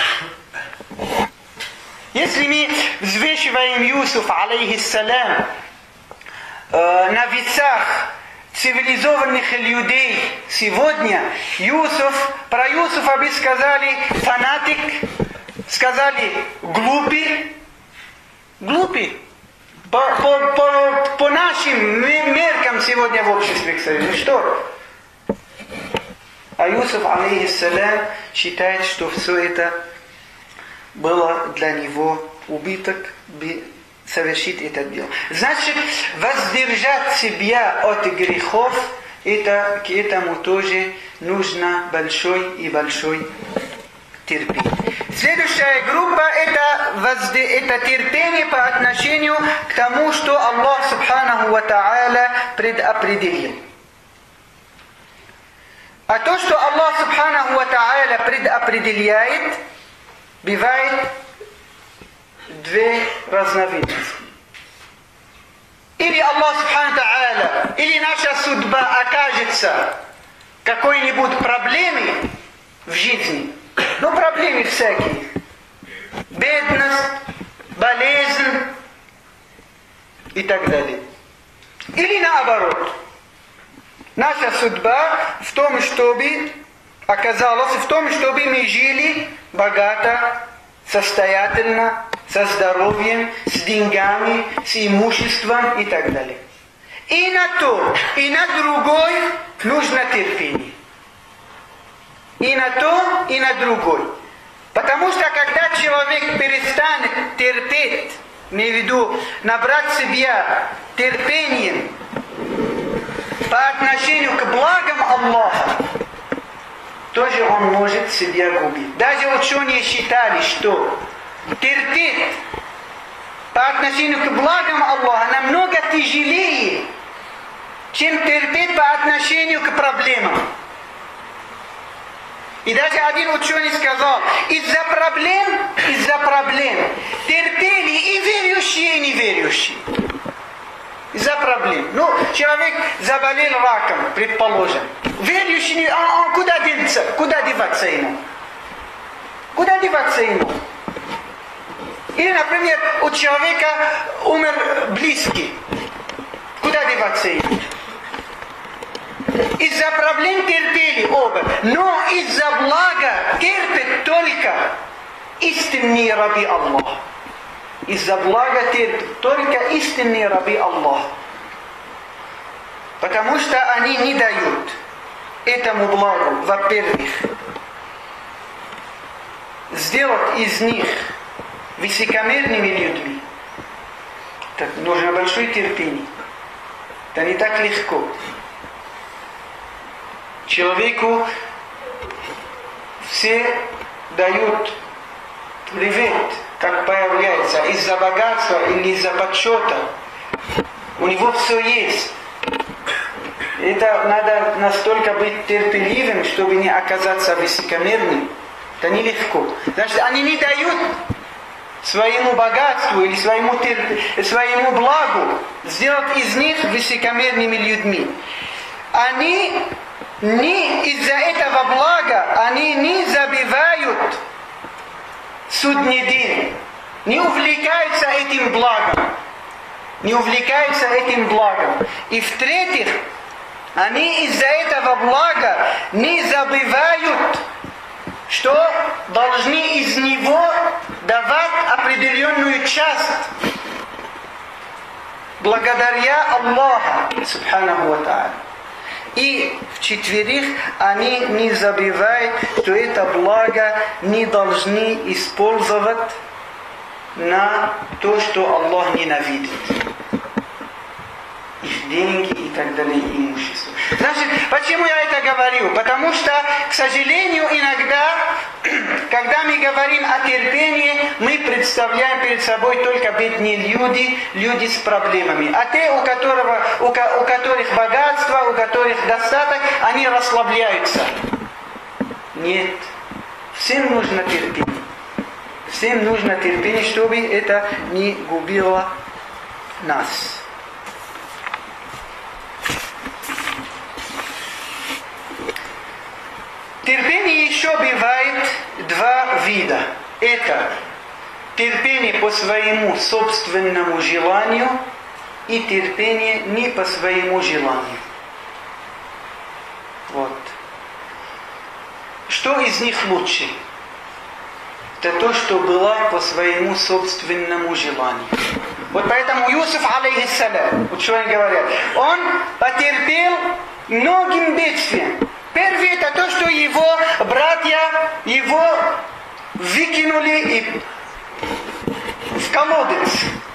Если мы взвешиваем Юсуф, алейхиссалям, э, на весах цивилизованных людей сегодня, Юсуф, про Юсуфа бы сказали фанатик, сказали глупый, глупый. по, по, по, по нашим меркам сегодня в обществе, кстати, ну что? А Юсуф, алейхиссалям, считает, что все это было для него убыток совершить это дело. Значит, воздержать себя от грехов, это, к этому тоже нужно большой и большой терпение. Следующая группа это, возде, это терпение по отношению к тому, что Аллах Субханаху ва Та'аля предопределил. А то, что Аллах Субханаху ва Та'аля предопределяет, бывает две разновидности. Или Аллах Субханаху ва Та'аля, или наша судьба окажется какой-нибудь проблемой в жизни. Ну, проблемы всякие. Бедность, болезнь и так далее. Или наоборот. Наша судьба в том, чтобы оказалась в том, чтобы мы жили богато, состоятельно, со здоровьем, с деньгами, с имуществом и так далее. И на то, и на другой нужно терпение. И на то, и на другой. Потому что когда человек перестанет терпеть, имею в виду набрать себя терпением по отношению к благам Аллаха, тоже он может себя губить. Даже ученые считали, что терпеть по отношению к благам Аллаха намного тяжелее, чем терпеть по отношению к проблемам. И даже один ученый сказал, из-за проблем, из-за проблем терпели и верующие, и неверующие. Из-за проблем. Ну, человек заболел раком, предположим. Верующий, а, а куда деться? Куда деваться ему? Куда деваться ему? Или, например, у человека умер близкий. Куда деваться ему? Из-за проблем терпели оба, но из-за блага терпят только истинные рабы Аллаха. Из-за блага терпят только истинные рабы Аллаха. Потому что они не дают этому благу, во-первых, сделать из них высокомерными людьми. Так нужно большое терпение. Это не так легко. Человеку все дают привет, как появляется, из-за богатства или из-за почета. У него все есть. Это надо настолько быть терпеливым, чтобы не оказаться высокомерным. Это нелегко. Значит, они не дают своему богатству или своему, терп... своему благу сделать из них высокомерными людьми. Они не из-за этого блага, они не забивают судный день, не увлекаются этим благом, не увлекаются этим благом. И в-третьих, они из-за этого блага не забывают, что должны из него давать определенную часть благодаря Аллаху Субханаху ва Та'аля. И в-четверых, они не забывают, что это благо не должны использовать на то, что Аллах ненавидит. Их деньги и так далее, имущество. Значит, почему я это говорю? Потому что, к сожалению, иногда, когда мы говорим о терпении, мы представляем перед собой только бедные люди, люди с проблемами. А те, у, которого, у, у которых богатство, у которых достаток, они расслабляются. Нет. Всем нужно терпение. Всем нужно терпение, чтобы это не губило нас. Терпение еще бывает два вида. Это терпение по своему собственному желанию и терпение не по своему желанию. Вот. Что из них лучше? Это то, что было по своему собственному желанию. Вот поэтому Юсуф, алейхиссалям, вот что они говорят, он потерпел многим бедствием. Первое это то, что его братья его выкинули и в колодец.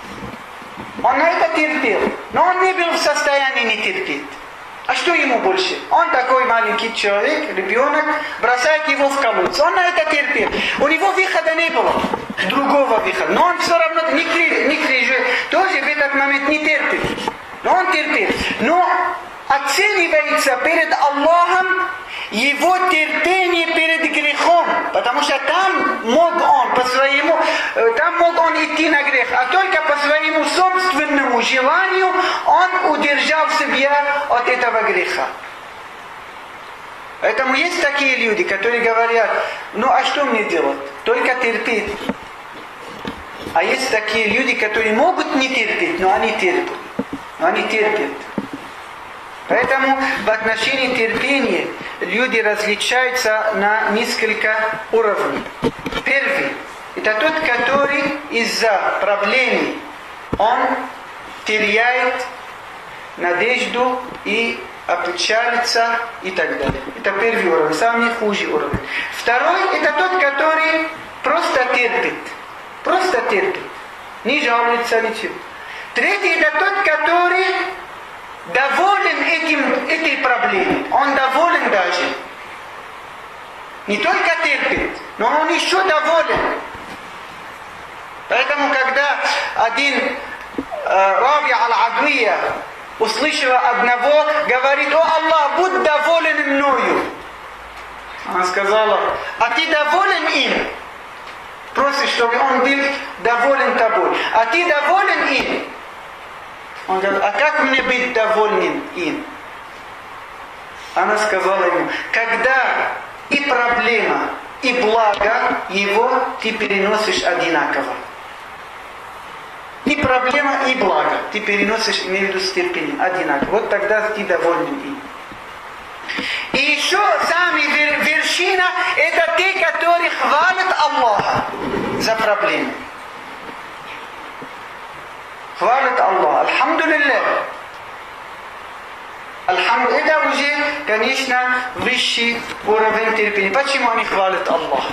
Он на это терпел, но он не был в состоянии не терпеть. А что ему больше? Он такой маленький человек, ребенок, бросает его в колодец. Он на это терпел. У него выхода не было, другого выхода. Но он все равно не кричит, тоже в этот момент не терпит. Но он терпит. Но оценивается перед Аллахом его терпение перед грехом. Потому что там мог он по своему, там мог он идти на грех, а только по своему собственному желанию он удержал себя от этого греха. Поэтому есть такие люди, которые говорят, ну а что мне делать? Только терпеть. А есть такие люди, которые могут не терпеть, но они терпят. Но они терпят. Поэтому в отношении терпения люди различаются на несколько уровней. Первый – это тот, который из-за проблем он теряет надежду и опечалится и так далее. Это первый уровень, самый худший уровень. Второй – это тот, который просто терпит. Просто терпит. Не жалуется ничего. Третий – это тот, который доволен этим, этой проблемой. Он доволен даже. Не только терпит, но он еще доволен. Поэтому, когда один э, Раби аль-Адвия услышал одного, говорит: «О Аллах, будь доволен мною». Она сказала: «А ты доволен им?» Просит, чтобы он был доволен тобой. «А ты доволен им?» Он говорит: «А как мне быть довольным им?» Она сказала ему: «Когда и проблема, и благо его ты переносишь одинаково». И проблема, и благо ты переносишь, имею в виду, с терпением одинаково. Вот тогда ты доволен им. И еще самая вершина – это те, которые хвалят Аллаха за проблемы. Хвалят Аллах. Альхамдулиллах. Альхамду. Это уже, конечно, высший уровень терпения. Почему они хвалят Аллаха?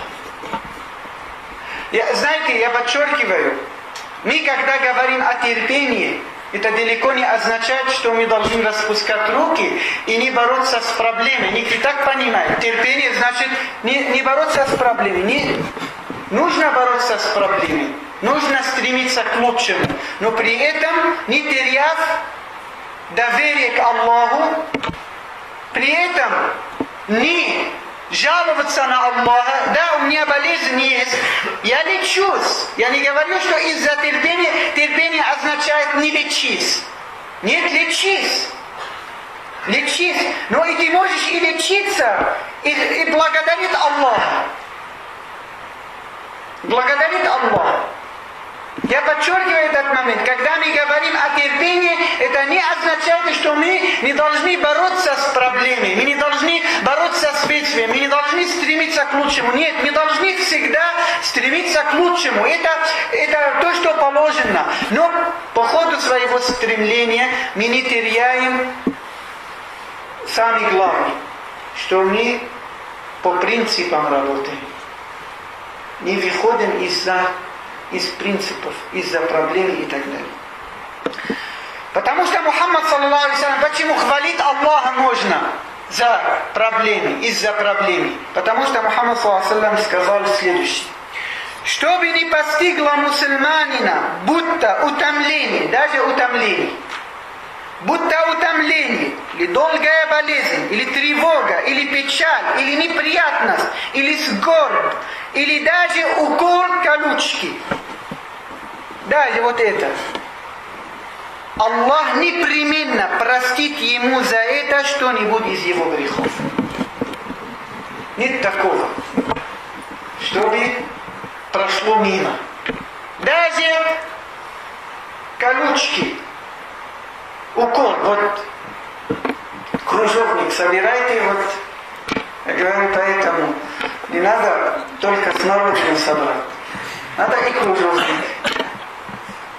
Я, знаете, я подчеркиваю, мы, когда говорим о терпении, это далеко не означает, что мы должны распускать руки и не бороться с проблемой. Некоторые так понимают. Терпение значит не, не бороться с проблемой. Не, нужно бороться с проблемой. Нужно стремиться к лучшему. Но при этом не теряв доверие к Аллаху, при этом не жаловаться на Аллаха. Да, у меня болезнь есть, я лечусь. Я не говорю, что из-за терпения, терпение означает не лечись. Нет, лечись. Лечись. Но и ты можешь и лечиться, и, и благодарить Аллаха. Благодарить Аллаха. Я подчеркиваю этот момент. Когда мы говорим о терпении, это не означает, что мы не должны бороться с проблемой, мы не должны бороться с бедствием, мы не должны стремиться к лучшему. Нет, мы должны всегда стремиться к лучшему. Это, это то, что положено. Но по ходу своего стремления мы не теряем самое главное, что мы по принципам работаем. Не выходим из-за из принципов, из-за проблем и так далее. Потому что Мухаммад, саллаллаху алейхи ва саллям, почему хвалить Аллаха можно за проблемы, из-за проблем? Потому что Мухаммад, саллаллаху алейхи ва саллям, сказал следующее. Чтобы не постигло мусульманина, будто утомление, даже утомление, будто утомление, или долгая болезнь, или тревога, или печаль, или неприятность, или скорбь, или даже укол колючки. Даже вот это. Аллах непременно простит ему за это что-нибудь из его грехов. Нет такого, чтобы прошло мимо. Даже колючки, укол, вот кружовник собирайте, вот, я говорю, поэтому не надо только смородину собрать, надо и кружовник.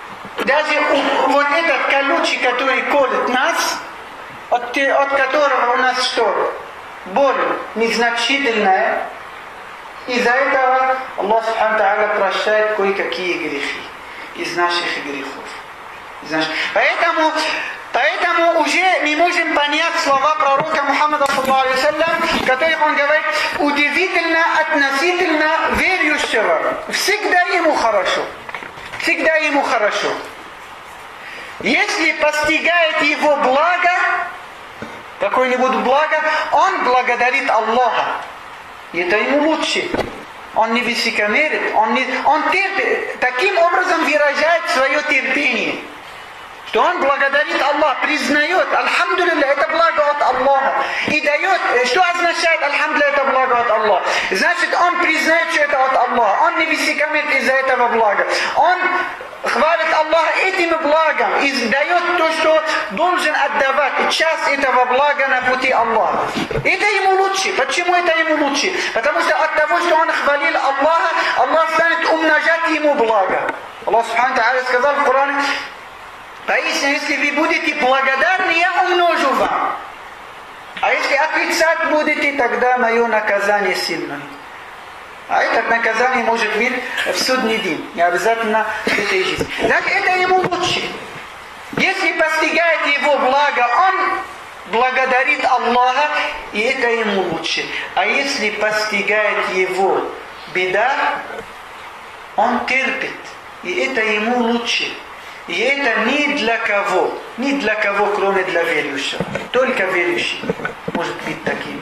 даже вот этот колючий, который колет нас, от, от которого у нас что? Боль незначительная. Из-за этого Аллах Субхану Тааля прощает кое-какие грехи из наших грехов. Из наших... Поэтому, поэтому уже мы можем понять слова пророка Мухаммада, которых он говорит, удивительно относительно верующего. Всегда ему хорошо. Всегда ему хорошо. Если постигает его благо, какое-нибудь благо, он благодарит Аллаха. И это ему лучше. Он не высокомерит, он, не, он терпит, таким образом выражает свое терпение. Что он благодарит Аллах, признает, альхамдулилля, это благо от Аллаха. И дает, что означает альхамдулилля, это благо от Аллаха? Значит, он признает, что это от Аллаха. Он не высокомерит из-за этого блага. Он хвалит Аллаха этим благом и дает то, что должен отдавать, часть этого блага на пути Аллаха. Это ему лучше. Почему это ему лучше? Потому что от того, что он хвалил Аллаха, Аллах станет умножать ему благо. Аллах Субхану Тааля сказал в Коране, поистине, если вы будете благодарны, я умножу вам. А если отрицать будете, тогда мое наказание сильное. А это наказание может быть в судный день, не обязательно в этой жизни. Значит, это ему лучше. Если постигает его благо, он благодарит Аллаха, и это ему лучше. А если постигает его беда, он терпит, и это ему лучше. И это не для кого, не для кого, кроме для верующего. Только верующий может быть таким.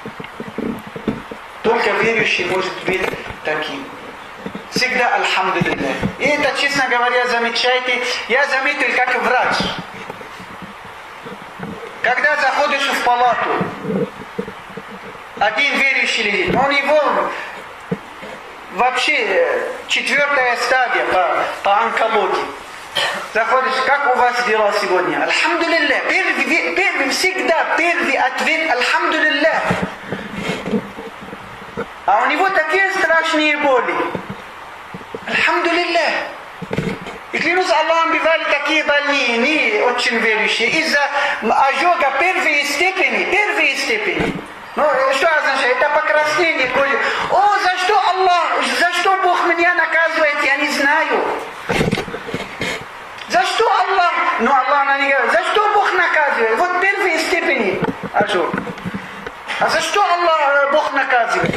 Только верующий может быть таким. Всегда альхамдулилля. И это, честно говоря, замечайте, я заметил как врач. Когда заходишь в палату, один верующий лежит, у него вообще четвертая стадия по, по онкологии. Заходишь, как у вас дела сегодня? Альхамдулилля. Первый, первый, всегда первый ответ альхамдулилля. А у него такие страшные боли. Альхамдулилля. И клянусь Аллахом, бывали такие больные, не очень верующие, из-за ожога первой степени, первой степени. Ну, что означает? Это покраснение кожи. О, за что Аллах, за что Бог меня наказывает, я не знаю. За что Аллах, ну Аллах не говорит, за что Бог наказывает? Вот первой степени ожог. А за что Аллах, Бог наказывает?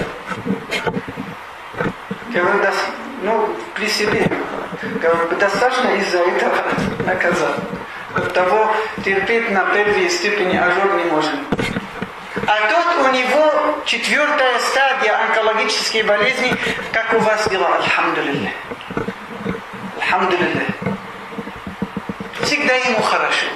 Говорю, да, ну, при себе. Говорю, достаточно из-за этого наказать. От того терпеть на первой степени ожог не можем. А тут у него четвертая стадия онкологической болезни, как у вас дела, альхамдулилля. Альхамдулилля. Всегда ему хорошо.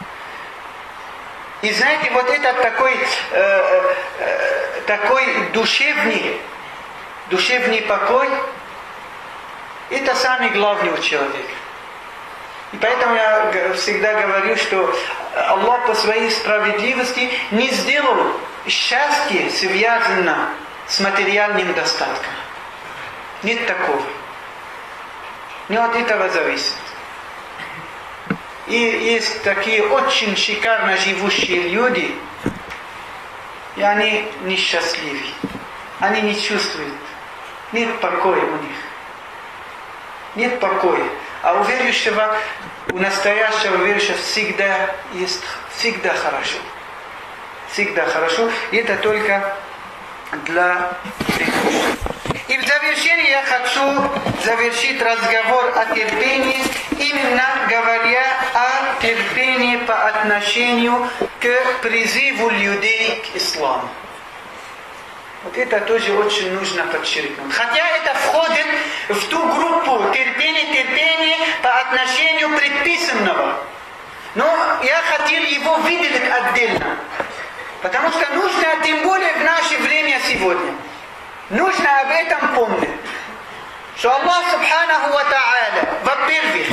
И знаете, вот этот такой, э, э, такой душевный, душевный покой, это самый главный у человека. И поэтому я всегда говорю, что Аллах по своей справедливости не сделал счастье связано с материальным достатком. Нет такого. Не от этого зависит. И есть такие очень шикарно живущие люди, и они несчастливы. Они не чувствуют. Нет покоя у них. Нет покоя. А у верующего, у настоящего верующего всегда есть, всегда хорошо. Всегда хорошо. И это только для верующих. И в завершении я хочу завершить разговор о терпении, именно говоря о терпении по отношению к призыву людей к исламу. Вот это тоже очень нужно подчеркнуть. Хотя это входит в ту группу терпения, терпения по отношению предписанного. Но я хотел его выделить отдельно. Потому что нужно, тем более в наше время сегодня, нужно об этом помнить. Что Аллах Субханаху ва Тааля, во-первых,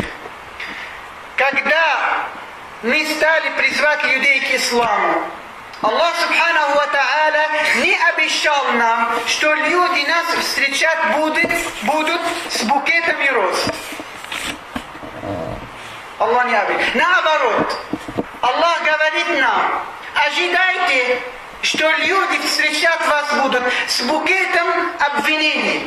когда мы стали призвать людей к исламу, Аллах Субханаху ва Тааля не обещал нам, что люди нас встречать будут, будут с букетами роз. Аллах не обидит. Наоборот, Аллах говорит нам, ожидайте, что люди встречать вас будут с букетом обвинений.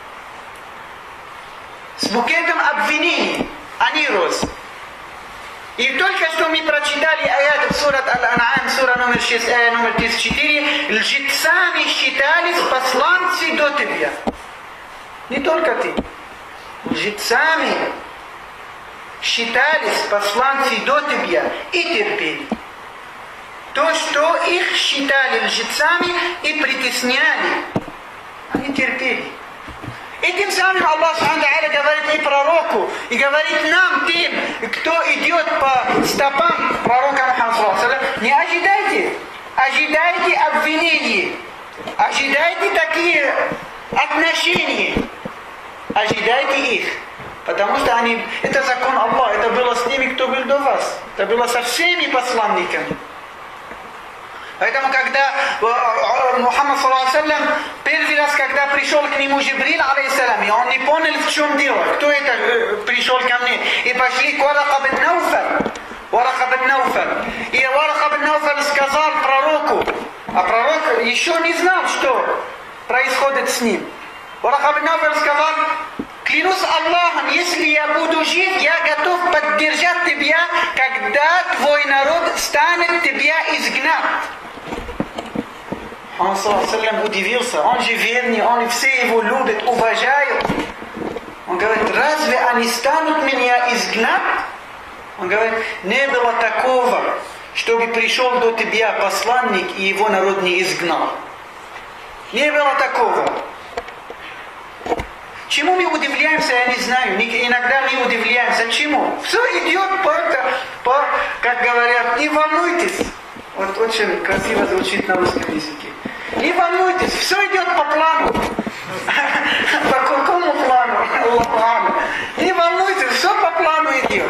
С букетом обвинений, а не роз. И только что мы прочитали аят в сурат Аль-Ан'ам, сура номер шесть, аят номер тридцать четыре, лжецами считались посланцы до тебя. Не только ты. Лжецами считались посланцы до тебя и терпели. То, что их считали лжецами и притесняли, они терпели. И тем самым Аллах говорит и пророку, и говорит нам, тем, кто идет по стопам пророка Мухаммада, не ожидайте, ожидайте обвинений, ожидайте такие отношения, ожидайте их. Потому что они, это закон Аллаха, это было с ними, кто был до вас, это было со всеми посланниками. Поэтому, когда Мухаммад саллаллаху первый раз, когда пришел к нему Джибрил, алейхиссалям, и он не понял, в чем дело, кто это пришел ко мне, и пошли к Варака бин Науфаль, Варака бин Науфаль, и Варака бин Науфаль сказал пророку, а пророк еще не знал, что происходит с ним. Варака бин Науфаль сказал: клянусь Аллахом, если я буду жив, я готов поддержать тебя, когда твой народ станет тебя изгнать. Он саллаллаху удивился, он же верный, он все его любят, уважают. Он говорит: разве они станут меня изгнать? Он говорит: не было такого, чтобы пришел до тебя посланник и его народ не изгнал. Не было такого. Чему мы удивляемся, я не знаю. Иногда мы удивляемся. Чему? Все идет по, по, как говорят, не волнуйтесь. Вот очень красиво звучит на русском языке. Не волнуйтесь, все идет по плану. По какому плану? Не волнуйтесь, все по плану идет.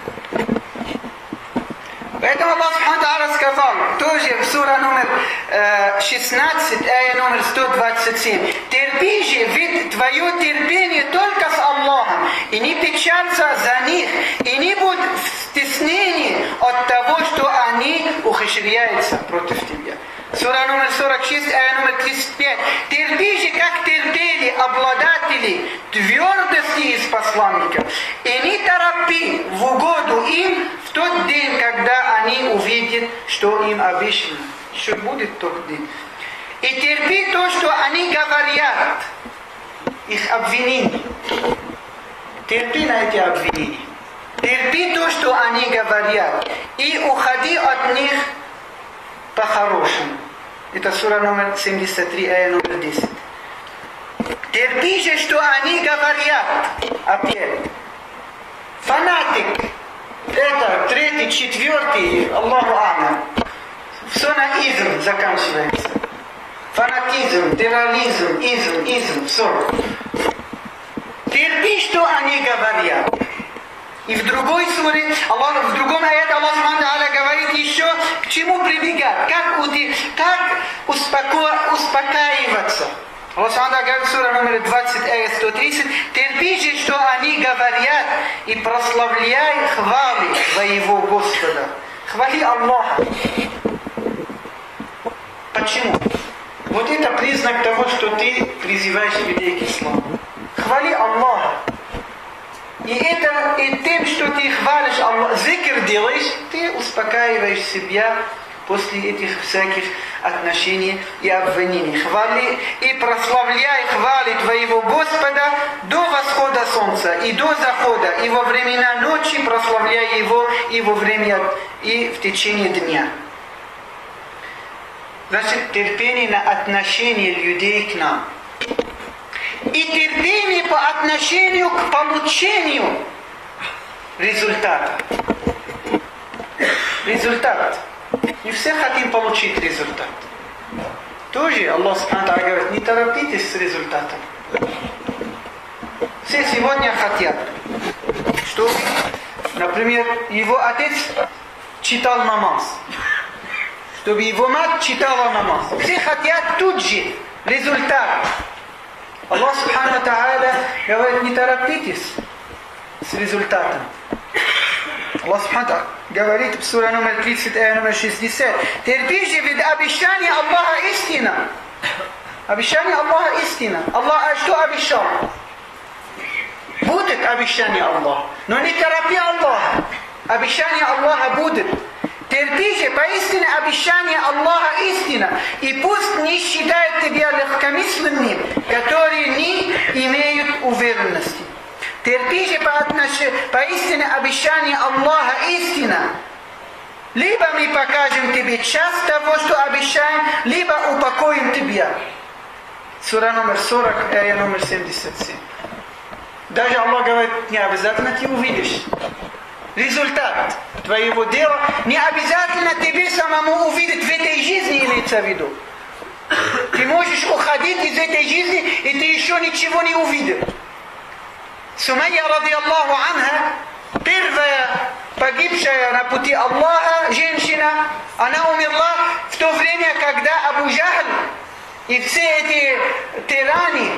Поэтому Аллах Субхану Тааля сказал, тоже в сура номер шестнадцать, ая номер сто двадцать семь: терпи же, ведь твое терпение только с Аллахом, и не печалься за них, и не будь в стеснении от того, что они ухищряются против тебя. Сура номер сорок шесть, ая номер тридцать пять: терпи же, как терпели обладатели твердости из посланников, и не торопи в угоду им в тот день, когда они увидят, что им обещано. Что будет тот день. И терпи то, что они говорят, их обвинения. Терпи на эти обвинения. Терпи то, что они говорят, и уходи от них по-хорошему. Это сура номер семьдесят три, ая номер десять. Терпи же, что они говорят. Опять. Фанатик. Это третий, четвертый, Аллаху А'лам. Все на изм заканчивается. Фанатизм, терроризм, изм, изм, все. Терпи, что они говорят. И в другой суре, Аллах, в другом аяте Аллах говорит еще, к чему прибегать, как, как успоко, успокаиваться. Аллах говорит в суре номер двадцать, ая сто тридцать: терпи же, что они говорят, и прославляй хвали твоего Господа. Хвали Аллаха. Почему? Вот это признак того, что ты призываешь людей к исламу. Хвали Аллаха. И это и тем, что ты хвалишь Аллаха, зикр делаешь, ты успокаиваешь себя после этих всяких отношений и обвинений. Хвали и прославляй хвали твоего Господа до восхода солнца и до захода, и во времена ночи прославляй его, и во время, и в течение дня. Значит, терпение на отношение людей к нам. И терпение по отношению к получению результата. Результат. Не все хотим получить результат. Тоже Аллах Субхану говорит: не торопитесь с результатом. Все сегодня хотят, чтобы, например, его отец читал намаз, чтобы его мать читала намаз. Все хотят тут же результат. Аллах Субхану говорит: не торопитесь с результатом. Аллах Субхану говорит в суре номер тридцать, ая номер шестьдесят. Терпи же, ведь обещание Аллаха истина. Обещание Аллаха истина. Аллах что обещал? Будет обещание Аллаха. Но не торопи Аллаха. Обещание Аллаха будет. Терпи же, поистине обещание Аллаха истина. И пусть не считают тебя легкомысленными, которые не имеют уверенности. Терпи же по отношению, поистине обещание Аллаха истина. Либо мы покажем тебе часть того, что обещаем, либо упокоим тебя. Сура номер сорок, ая номер семьдесят семь. Даже Аллах говорит, не обязательно ты увидишь результат твоего дела, не обязательно тебе самому увидеть в этой жизни, имеется в виду. Ты можешь уходить из этой жизни, и ты еще ничего не увидел. Сумайя, ради Аллаху анха, первая погибшая на пути Аллаха женщина, она умерла в то время, когда Абу Джахл и все эти тираны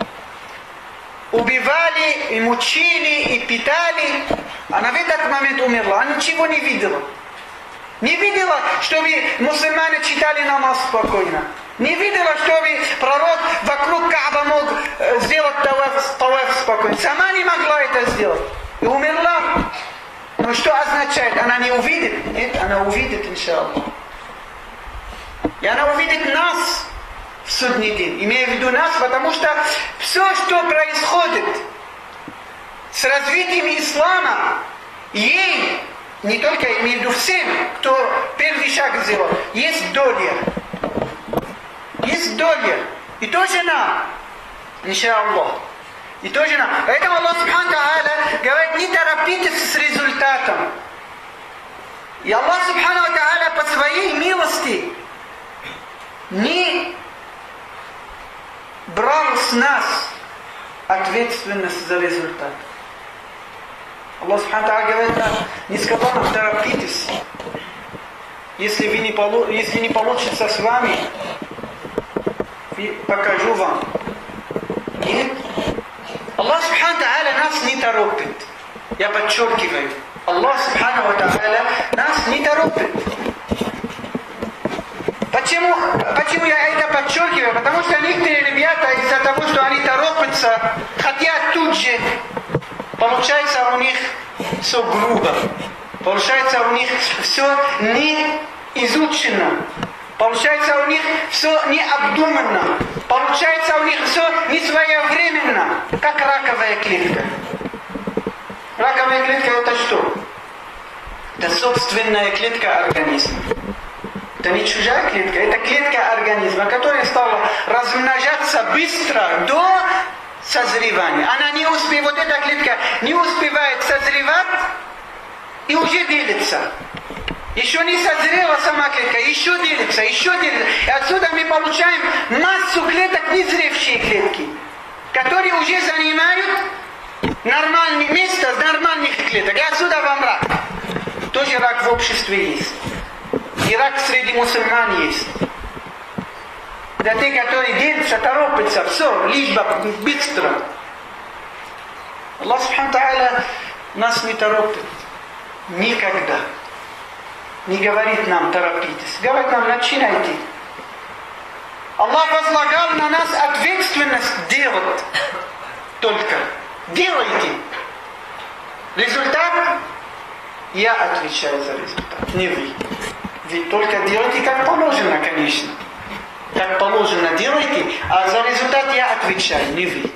убивали, и мучили, и питали. Она в этот момент умерла, она ничего не видела. Не видела, чтобы мусульмане читали намаз спокойно. Не видела, чтобы пророк вокруг Кааба мог сделать таваф, таваф спокойно. Сама не могла это сделать. И умерла. Но что означает? Она не увидит? Нет, она увидит, иншаллах. И она увидит нас в судный день. Имея в виду нас, потому что все, что происходит с развитием ислама, ей, не только имею в виду всем, кто первый шаг сделал, есть доля. Есть доля. И тоже нам. Иншаллах. И тоже нам. Поэтому Аллах Субхану Тааля говорит, не торопитесь с результатом. И Аллах Субхану Тааля по своей милости не брал с нас ответственность за результат. Аллах Субхану Тааля говорит, не сказал нам, торопитесь. Если, вы не полу... Если не получится с вами, покажу вам. Нет. Аллах Субхану Тааля нас не торопит. Я подчеркиваю. Аллах Субхану Тааля нас не торопит. Почему, почему я это подчеркиваю? Потому что некоторые ребята из-за того, что они торопятся, хотят тут же, получается у них все грубо. Получается у них все не изучено. Получается у них все необдуманно. Получается у них все не своевременно, как раковая клетка. Раковая клетка это что? Это собственная клетка организма. Это не чужая клетка, это клетка организма, которая стала размножаться быстро до созревания. Она не успевает, вот эта клетка не успевает созревать и уже делится. Еще не созрела сама клетка, еще делится, еще делится. И отсюда мы получаем массу клеток, незревшие клетки, которые уже занимают нормальное место нормальных клеток. И отсюда вам рак. Тоже рак в обществе есть. И рак среди мусульман есть. Для тех, которые делятся, торопятся, все, лишь бы быстро. Аллах Субхану Тааля нас не торопит. Никогда. Не говорит нам, торопитесь. Говорит нам, начинайте. Аллах возлагал на нас ответственность делать. Только. Делайте. Результат? Я отвечаю за результат, не вы. Вы только делайте как положено, конечно. Как положено делайте, а за результат я отвечаю, не вы.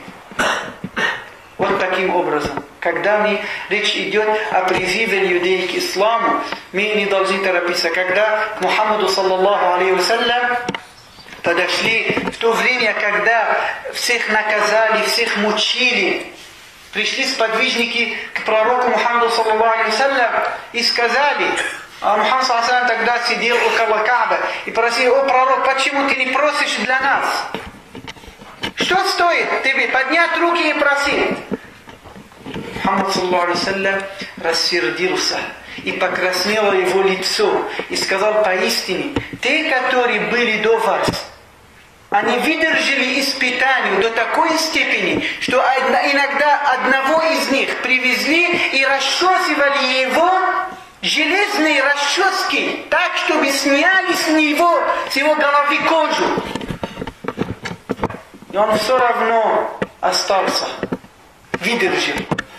Вот таким образом. Когда мы, речь идет о призыве людей к исламу, мы не должны торопиться. Когда к Мухаммаду саллаллаху алейхи вассалям подошли в то время, когда всех наказали, всех мучили, пришли сподвижники к пророку Мухаммаду саллаллаху алейхи вассалям и сказали, а Мухаммад саллаллаху алейхи вассалям тогда сидел около Кааба и просил, о пророк, почему ты не просишь для нас? Что стоит тебе поднять руки и просить? Мухаммад саллаллаху алейхи вассалям рассердился и покраснело его лицо и сказал поистине, те, которые были до вас, они выдержали испытанию до такой степени, что иногда одного из них привезли и расчесывали его железные расчески, так, чтобы сняли с него, с его головы кожу. И он все равно остался, выдержал.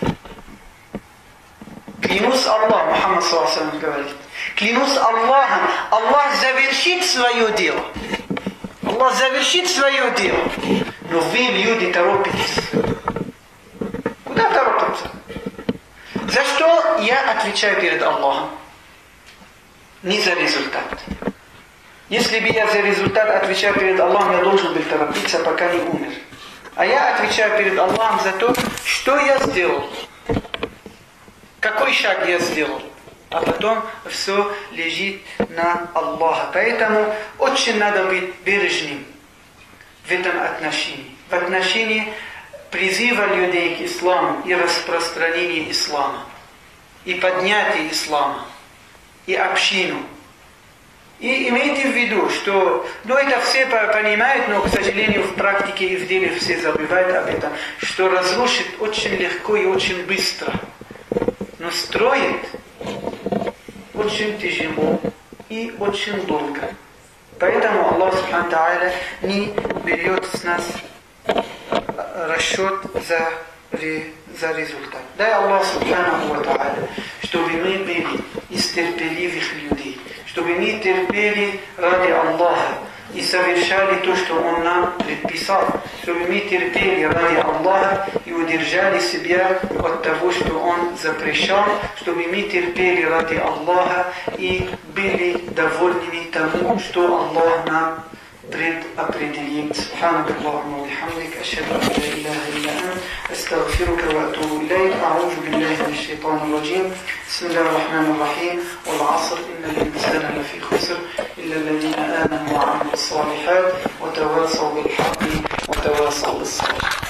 Клянусь Аллахом, Мухаммад саллаллаху алейхи ва саллям говорит, клянусь Аллахом, Аллах завершит свое дело. Аллах завершит свое дело. Но вы, люди, торопитесь. Куда торопиться? За что я отвечаю перед Аллахом? Не за результат. Если бы я за результат отвечал перед Аллахом, я должен был торопиться, пока не умер. А я отвечаю перед Аллахом за то, что я сделал. Какой шаг я сделал. А потом все лежит на Аллаха. Поэтому очень надо быть бережным в этом отношении. В отношении призыва людей к исламу и распространения ислама. И поднятия ислама. И общину. И имейте в виду, что, ну это все понимают, но, к сожалению, в практике и в деле все забывают об этом, что разрушит очень легко и очень быстро. Но строит очень тяжело и очень долго. Поэтому Аллах Субхану Тааля не берет с нас расчет за, за результат. Дай Аллах Субхану Тааля, чтобы мы были из терпеливых людей, чтобы мы терпели ради Аллаха и совершали то, что Он нам предписал, чтобы мы терпели ради Аллаха и удержали себя от того, что Он запрещал, чтобы мы терпели ради Аллаха и были довольными тому, что Аллах нам предопределил. Субханак Аллахумма ва бихамдик, ашхаду ан ла илаха илля ант, астагфирука ва атубу илейк, а'удзу биллахи минаш шайтанир раджим. Бисмиллахир рахманир рахим. Вал аср, иннал инсана лафи хуср, إلا الذين آمنوا وعملوا الصالحات وتواصوا بالحق وتواصوا بالصبر.